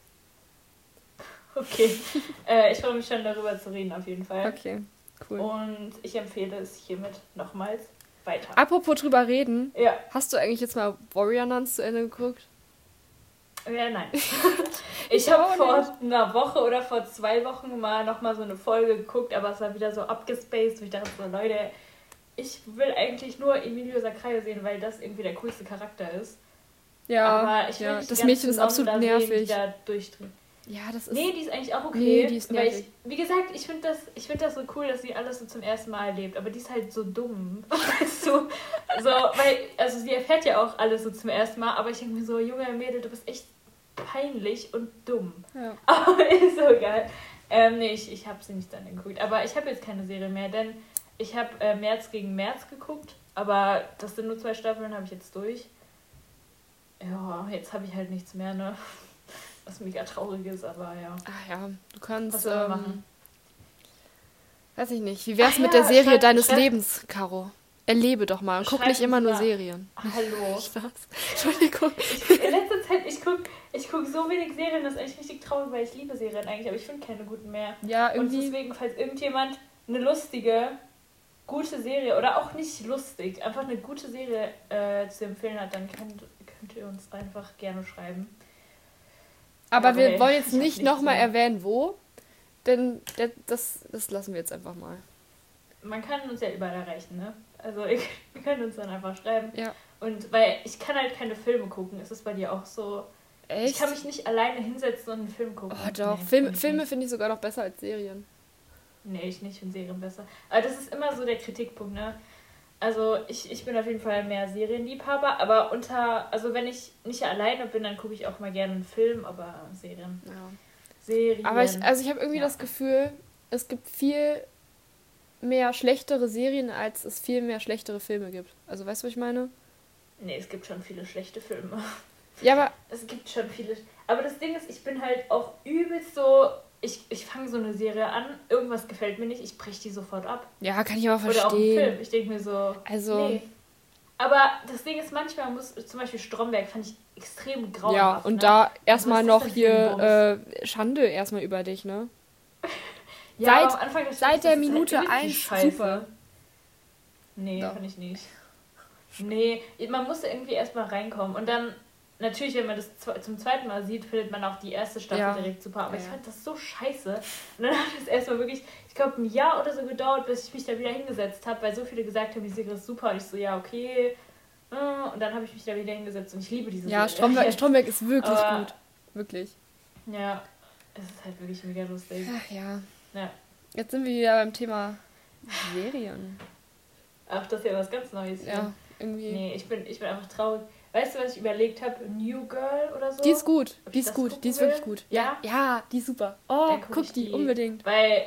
Okay. äh, ich freue mich schon, darüber zu reden, auf jeden Fall. Okay, cool. Und ich empfehle es hiermit nochmals. Weiter. Apropos drüber reden, ja. Hast du eigentlich jetzt mal Warrior Nuns zu Ende geguckt? Ja, nein. Ich habe vor nicht. einer Woche oder vor zwei Wochen mal nochmal so eine Folge geguckt, aber es war wieder so abgespaced. Und ich dachte so, Leute, ich will eigentlich nur Emilio Sacraio sehen, weil das irgendwie der coolste Charakter ist. Ja, aber ich will ja. Das Mädchen ist absolut da nervig. Sehen, die da durchdrehen. Ja, das ist... Nee, die ist eigentlich auch okay. Nee, die ist nervig. Weil ich, wie gesagt, ich finde das, ich find das so cool, dass sie alles so zum ersten Mal erlebt. Aber die ist halt so dumm. Weißt du? So, weil, also sie erfährt ja auch alles so zum ersten Mal. Aber ich denke mir so, junge Mädel, du bist echt peinlich und dumm. Ja. Aber ist so geil. Ähm, nee, ich, ich habe sie nicht dann geguckt. Aber ich habe jetzt keine Serie mehr, denn ich habe äh, März gegen März geguckt. Aber das sind nur zwei Staffeln, habe ich jetzt durch. Ja, jetzt habe ich halt nichts mehr, ne? Was mega traurig ist, aber ja. Ach ja, du kannst... Was soll man ähm, machen? Weiß ich nicht. Wie wär's Ach mit ja, der Serie schreib, deines schreib, Lebens, Caro? Erlebe doch mal. Guck nicht immer nur Serien. Hallo. Spaß. Entschuldigung. Ich, in letzter Zeit, ich gucke ich guck so wenig Serien, das ist eigentlich richtig traurig, weil ich liebe Serien eigentlich, aber ich finde keine guten mehr. Ja, irgendwie... Und deswegen, falls irgendjemand eine lustige, gute Serie, oder auch nicht lustig, einfach eine gute Serie äh, zu empfehlen hat, dann könnt, könnt ihr uns einfach gerne schreiben. Aber ja, wir wollen jetzt nicht nochmal erwähnen, wo, denn das, das lassen wir jetzt einfach mal. Man kann uns ja überall erreichen, ne? Also ihr, ihr könnt uns dann einfach schreiben. Ja. Und weil ich kann halt keine Filme gucken, ist es bei dir auch so? Echt? Ich kann mich nicht alleine hinsetzen und einen Film gucken. Oh doch, nee, Film, Filme finde ich sogar noch besser als Serien. Nee, ich nicht, finde Serien besser. Aber das ist immer so der Kritikpunkt, ne? Also ich, ich bin auf jeden Fall mehr Serienliebhaber, aber unter, also wenn ich nicht alleine bin, dann gucke ich auch mal gerne einen Film, aber Serien. Ja. Serien. Aber ich, also ich habe irgendwie ja. das Gefühl, es gibt viel mehr schlechtere Serien, als es viel mehr schlechtere Filme gibt. Also weißt du, was ich meine? Nee, es gibt schon viele schlechte Filme. Ja, aber... Es gibt schon viele... Aber das Ding ist, ich bin halt auch übelst so... Ich, ich fange so eine Serie an, irgendwas gefällt mir nicht, ich breche die sofort ab. Ja, kann ich aber verstehen. Oder auch einen Film. Ich denke mir so, also, nee. Aber das Ding ist, manchmal muss, zum Beispiel Stromberg fand ich extrem grauenhaft. Ja, und ne? da erstmal noch hier äh, Schande erstmal über dich, ne? Ja, seit aber am Anfang dachte ich, seit das der ist Minute halt übelst eins scheiße. super. Nee, Doch. fand ich nicht. Nee, man musste irgendwie erstmal reinkommen. Und dann, natürlich, wenn man das zwe- zum zweiten Mal sieht, findet man auch die erste Staffel Ja. direkt super. Aber Ja, ich ja. fand das so scheiße. Und dann hat es erstmal wirklich, ich glaube, ein Jahr oder so gedauert, bis ich mich da wieder hingesetzt habe, weil so viele gesagt haben, die Serie ist super. Und ich so, ja, okay. Und dann habe ich mich da wieder hingesetzt und ich liebe diese Ja, Serie. Stromberg, Stromberg ist wirklich Aber- gut. Wirklich. Ja, es ist halt wirklich mega lustig. Ach ja. Ja. Jetzt sind wir wieder beim Thema Serien. Ach, das ist ja was ganz Neues hier. Ja, irgendwie. Nee, ich bin, ich bin einfach traurig. Weißt du, was ich überlegt habe? New Girl oder so? Die ist gut. Ob Die ich ist das gut. gucken Die ist will? wirklich gut. Ja, Ja? ja, die ist super. Oh, Dann guck guck ich die, die. unbedingt. Weil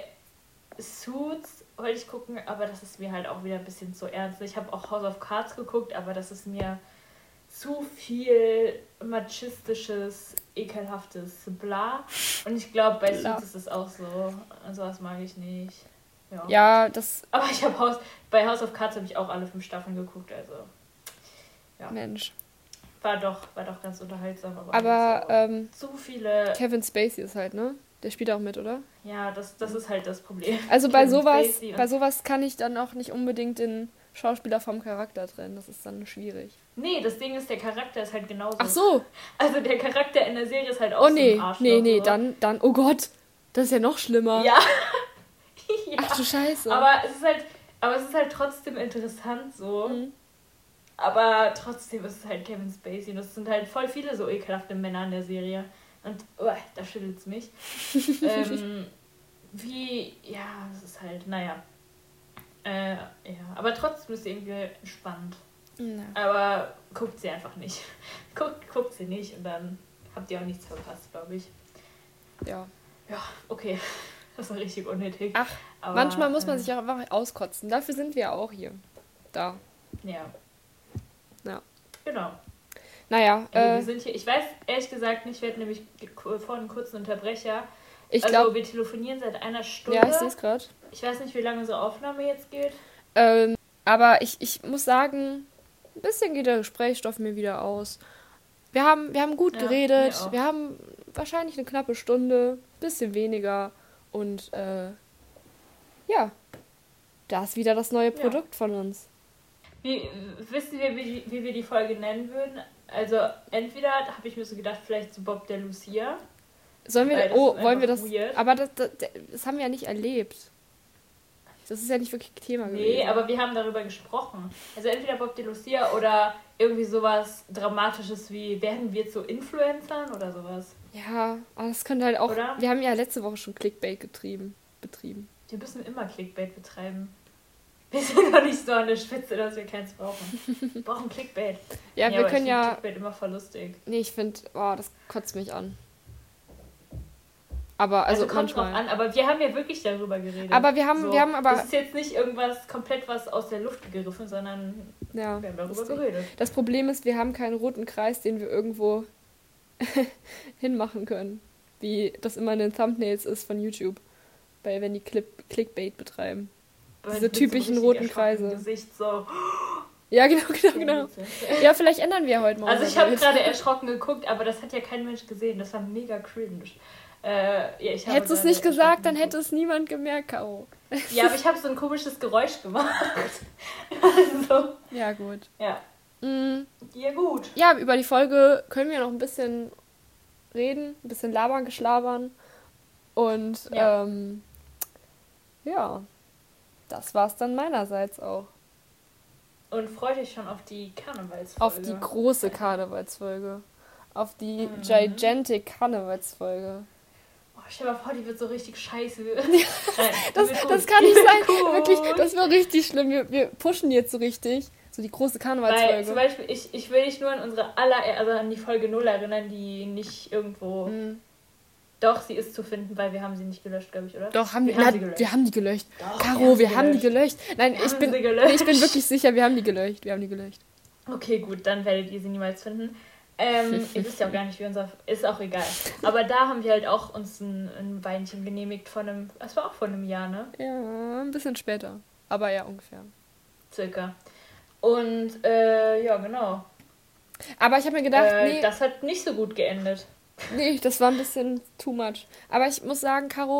Suits wollte ich gucken, aber das ist mir halt auch wieder ein bisschen zu ernst. Ich habe auch House of Cards geguckt, aber das ist mir zu viel machistisches, ekelhaftes Bla. Und ich glaube, bei Bla. Suits ist es auch so. Sowas mag ich nicht. Ja. Ja, das. Aber ich habe House, bei House of Cards habe ich auch alle fünf Staffeln geguckt, also Ja. Mensch. war doch, war doch ganz unterhaltsam. Aber, Aber halt ähm, so, zu viele, Kevin Spacey ist halt, ne? Der spielt auch mit, oder? ja, das, das ist halt das Problem. Also bei Kevin sowas, Spacey und- bei sowas kann ich dann auch nicht unbedingt den Schauspieler vom Charakter trennen. Das ist dann schwierig. Nee, das Ding ist, der Charakter ist halt genauso. Ach so. Also der Charakter in der Serie ist halt auch Oh so nee, ein Arschloch. nee, nee, so. dann, dann, oh Gott. Das ist ja noch schlimmer. Ja. ja. Ach du Scheiße. Aber es ist halt, aber es ist halt trotzdem interessant so. Mhm. Aber trotzdem ist es halt Kevin Spacey. Und es sind halt voll viele so ekelhafte Männer in der Serie. Und oh, da schüttelt es mich. ähm, wie, ja, es ist halt, naja. Äh, ja, aber trotzdem ist sie irgendwie spannend. Na. Aber guckt sie einfach nicht. Guckt, guckt sie nicht und dann habt ihr auch nichts verpasst, glaube ich. Ja. Ja, okay. Das war richtig unnötig. Ach, Aber, manchmal muss man äh, sich auch einfach auskotzen. Dafür sind wir auch hier. Da. Ja. Ja. Genau. Naja, Ey, wir äh, sind hier, ich weiß ehrlich gesagt nicht, wir hatten nämlich ge- vorhin einen kurzen Unterbrecher. ich also glaube, wir telefonieren seit einer Stunde. ja, ich sehe es gerade. Ich weiß nicht, wie lange unsere Aufnahme jetzt geht. Ähm, aber ich, ich muss sagen, ein bisschen geht der Gesprächsstoff mir wieder aus. Wir haben, wir haben gut Ja, geredet. mir auch. Wir haben wahrscheinlich eine knappe Stunde, bisschen weniger. Und äh, ja, da ist wieder das neue Ja. Produkt von uns. Wie, wissen wir, wie, die- wie wir die Folge nennen würden? Also entweder habe ich mir so gedacht, vielleicht so Bob der Lucia. Sollen wir, Weil das oh, ist wollen wir einfach das, weird. aber das, das, das haben wir ja nicht erlebt. Das ist ja nicht wirklich Thema Nee, gewesen. aber wir haben darüber gesprochen. Also entweder Bob de Lucia oder irgendwie sowas Dramatisches wie, werden wir zu Influencern oder sowas. Ja, aber das könnte halt auch, Oder? wir haben ja letzte Woche schon Clickbait getrieben, betrieben. Wir müssen immer Clickbait betreiben. Wir sind doch nicht so an der Spitze, dass wir keins brauchen. Wir brauchen Clickbait. Ja, wir aber können ich ja, find Clickbait immer voll lustig. nee, ich finde, oh, das kotzt mich an. Aber, also, Also, kommt drauf manchmal. an, aber wir haben ja wirklich darüber geredet. Aber wir haben, So, wir haben aber, Das ist jetzt nicht irgendwas komplett was aus der Luft gegriffen, sondern ja, wir haben darüber lustig. geredet. Das Problem ist, wir haben keinen roten Kreis, den wir irgendwo hinmachen können. Wie das immer in den Thumbnails ist von YouTube. Weil wenn die Clip Clickbait betreiben. Weil Diese mit so einem typischen richtig roten erschrockenen Kreise. Gesicht so. Ja, genau, genau, genau. Ja, vielleicht ändern wir heute mal. Also ich unser habe Bild. gerade erschrocken geguckt, aber das hat ja kein Mensch gesehen. Das war mega cringe. Äh, ja, ich habe Hättest du es gerade nicht gesagt, dann erschrocken hätte es niemand gemerkt, K O. geguckt. Ja, aber ich habe so ein komisches Geräusch gemacht. Also, Ja, gut. ja. Mm, Ja, gut. ja, über die Folge können wir noch ein bisschen reden, ein bisschen labern, geschlabern. Und Ja. ähm, ja, das war's dann meinerseits auch. Und freut euch schon auf die Karnevalsfolge. Auf die große Karnevalsfolge. Auf die Mhm. gigantic Karnevalsfolge. Oh, stell dir mal vor, die wird so richtig scheiße. Nein, die Das, wird gut. das kann Die nicht wird sein. gut. Wirklich, das wäre richtig schlimm. Wir, wir pushen jetzt so richtig. So die große Weil zum Karnevalsfolge. Beispiel, ich, ich will dich nur an unsere aller, also an die Folge null erinnern, die nicht irgendwo. Mhm. Doch, sie ist zu finden, weil wir haben sie nicht gelöscht, glaube ich, oder? Doch, haben wir, Wir haben na, sie gelöscht. wir haben die gelöscht. Doch, Caro, wir haben die gelöscht. gelöscht. Nein, Wir ich haben bin, sie nee, gelöscht. ich bin wirklich sicher, wir haben die gelöscht. Wir haben die gelöscht. Okay, gut, dann werdet ihr sie niemals finden. Ähm, ihr wisst ja auch gar nicht, wie unser... Ist auch egal. Aber da haben wir halt auch uns ein, ein Weinchen genehmigt von einem... Das war auch vor einem Jahr, ne? Ja, ein bisschen später. Aber ja, ungefähr. Circa. Und, äh, ja, genau. Aber ich habe mir gedacht, äh, nee, Das hat nicht so gut geendet. nee, das war ein bisschen too much. Aber ich muss sagen, Caro,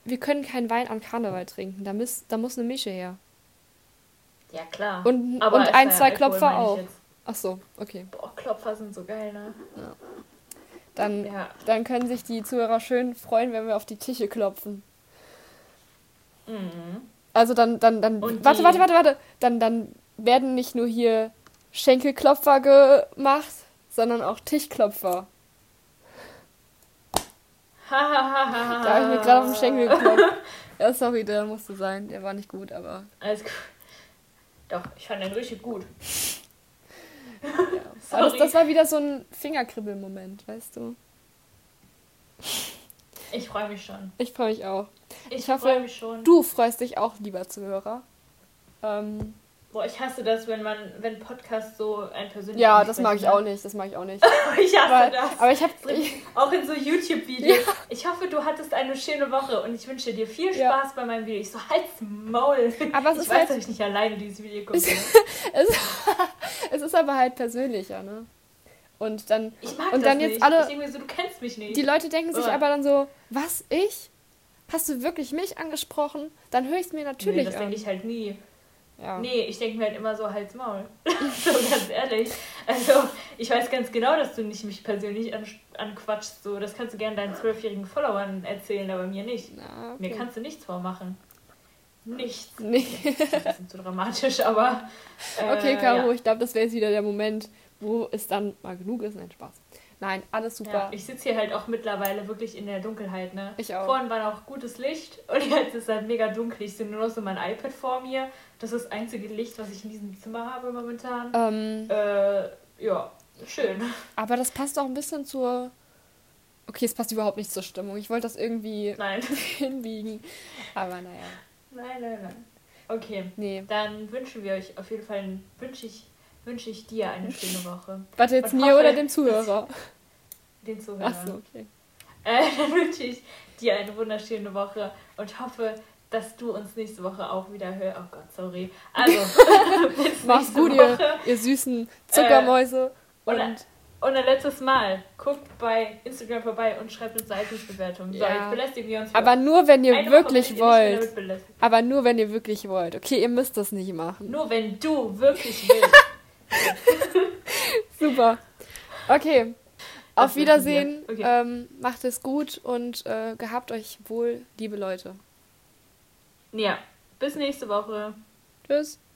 wir können keinen Wein an Karneval trinken. Da, muss, da muss eine Mische her. Ja, klar. Und, Aber und es ein, war ja zwei Alkohol, Klopfer meine ich auch. jetzt. Ach so, okay. Boah, Klopfer sind so geil, ne? Dann, Ja. dann können sich die Zuhörer schön freuen, wenn wir auf die Tische klopfen. Mhm. Also dann, dann, dann, Und warte, die- warte, warte, warte. Dann, dann werden nicht nur hier Schenkelklopfer gemacht, sondern auch Tischklopfer. Hahaha. Da habe ich mir gerade auf den Schenkel geklopft. Ja, sorry, der musste sein. Der war nicht gut, aber Alles gut. Doch, ich fand den richtig gut. ja. Aber das, Sorry. das war wieder so ein Fingerkribbel-Moment, weißt du. Ich freue mich schon. Ich freue mich auch. Ich, Ich hoffe, freue mich schon. Du freust dich auch, lieber Zuhörer. Ähm, Boah, ich hasse das, wenn man, wenn Podcast so ein persönliches. ja, das mag ich auch nicht. Das mag ich auch nicht. Ich hasse Aber, das. aber ich habe... Auch in so YouTube-Videos. Ich hoffe, du hattest eine schöne Woche und ich wünsche dir viel Ja. Spaß bei meinem Video. Ich so, halt's Maul. Aber es ich ist weiß, halt- dass ich nicht alleine dieses Video gucke. es, es ist aber halt persönlicher, ne? Und dann... Ich mag Und das dann jetzt nicht. alle- Ich denke mir so, du kennst mich nicht. Die Leute denken sich Uah. aber dann so, was, ich? Hast du wirklich mich angesprochen? Dann höre ich es mir nee, natürlich das an. denke ich halt nie. Ja. Nee, ich denke mir halt immer so, halt's Maul. So ganz ehrlich. Also, ich weiß ganz genau, dass du nicht mich persönlich an, anquatschst. So, das kannst du gerne deinen zwölfjährigen Followern erzählen, aber mir nicht. Na, Mir okay. kannst du nichts vormachen. Nichts. Nee. Das ist ein bisschen zu dramatisch, aber. Äh, Okay, Caro, ja. ich glaube, das wäre jetzt wieder der Moment, wo es dann mal genug ist. Nein, Spaß. Nein, alles super. Ja, ich sitze hier halt auch mittlerweile wirklich in der Dunkelheit, ne? Ich auch. Vorhin war noch gutes Licht und jetzt ist halt mega dunkel. Ich sehe nur noch so mein iPad vor mir. Das ist das einzige Licht, was ich in diesem Zimmer habe momentan. Ähm, Äh, ja, schön. aber das passt auch ein bisschen zur... Okay, es passt überhaupt nicht zur Stimmung. Ich wollte das irgendwie Nein. hinbiegen. Aber naja. Nein, nein, nein. Okay, Nee. dann wünschen wir euch auf jeden Fall, wünsche ich, wünsche ich dir eine schöne Woche. Warte, jetzt Und mir hoffe, oder dem Zuhörer? Den Zuhörern. Ach so, okay. Äh, dann wünsche ich dir eine wunderschöne Woche und hoffe, dass du uns nächste Woche auch wieder hörst. Oh Gott, sorry. Also, bis Macht's nächste gut, ihr, Woche. ihr süßen Zuckermäuse. und, und und ein letztes Mal, guckt bei Instagram vorbei und schreibt uns eine iTunes-Bewertung. So, Ja. jetzt belästigen wir uns. für aber nur, wenn ihr eine Woche, wirklich wenn ihr nicht mehr wollt. damit belästigt. Aber nur, wenn ihr wirklich wollt. Okay, ihr müsst das nicht machen. Nur wenn du wirklich willst. Super. Okay. Auf Das wissen Wiedersehen. wir. Okay. Ähm, macht es gut und äh, gehabt euch wohl, liebe Leute. Ja, bis nächste Woche. Tschüss.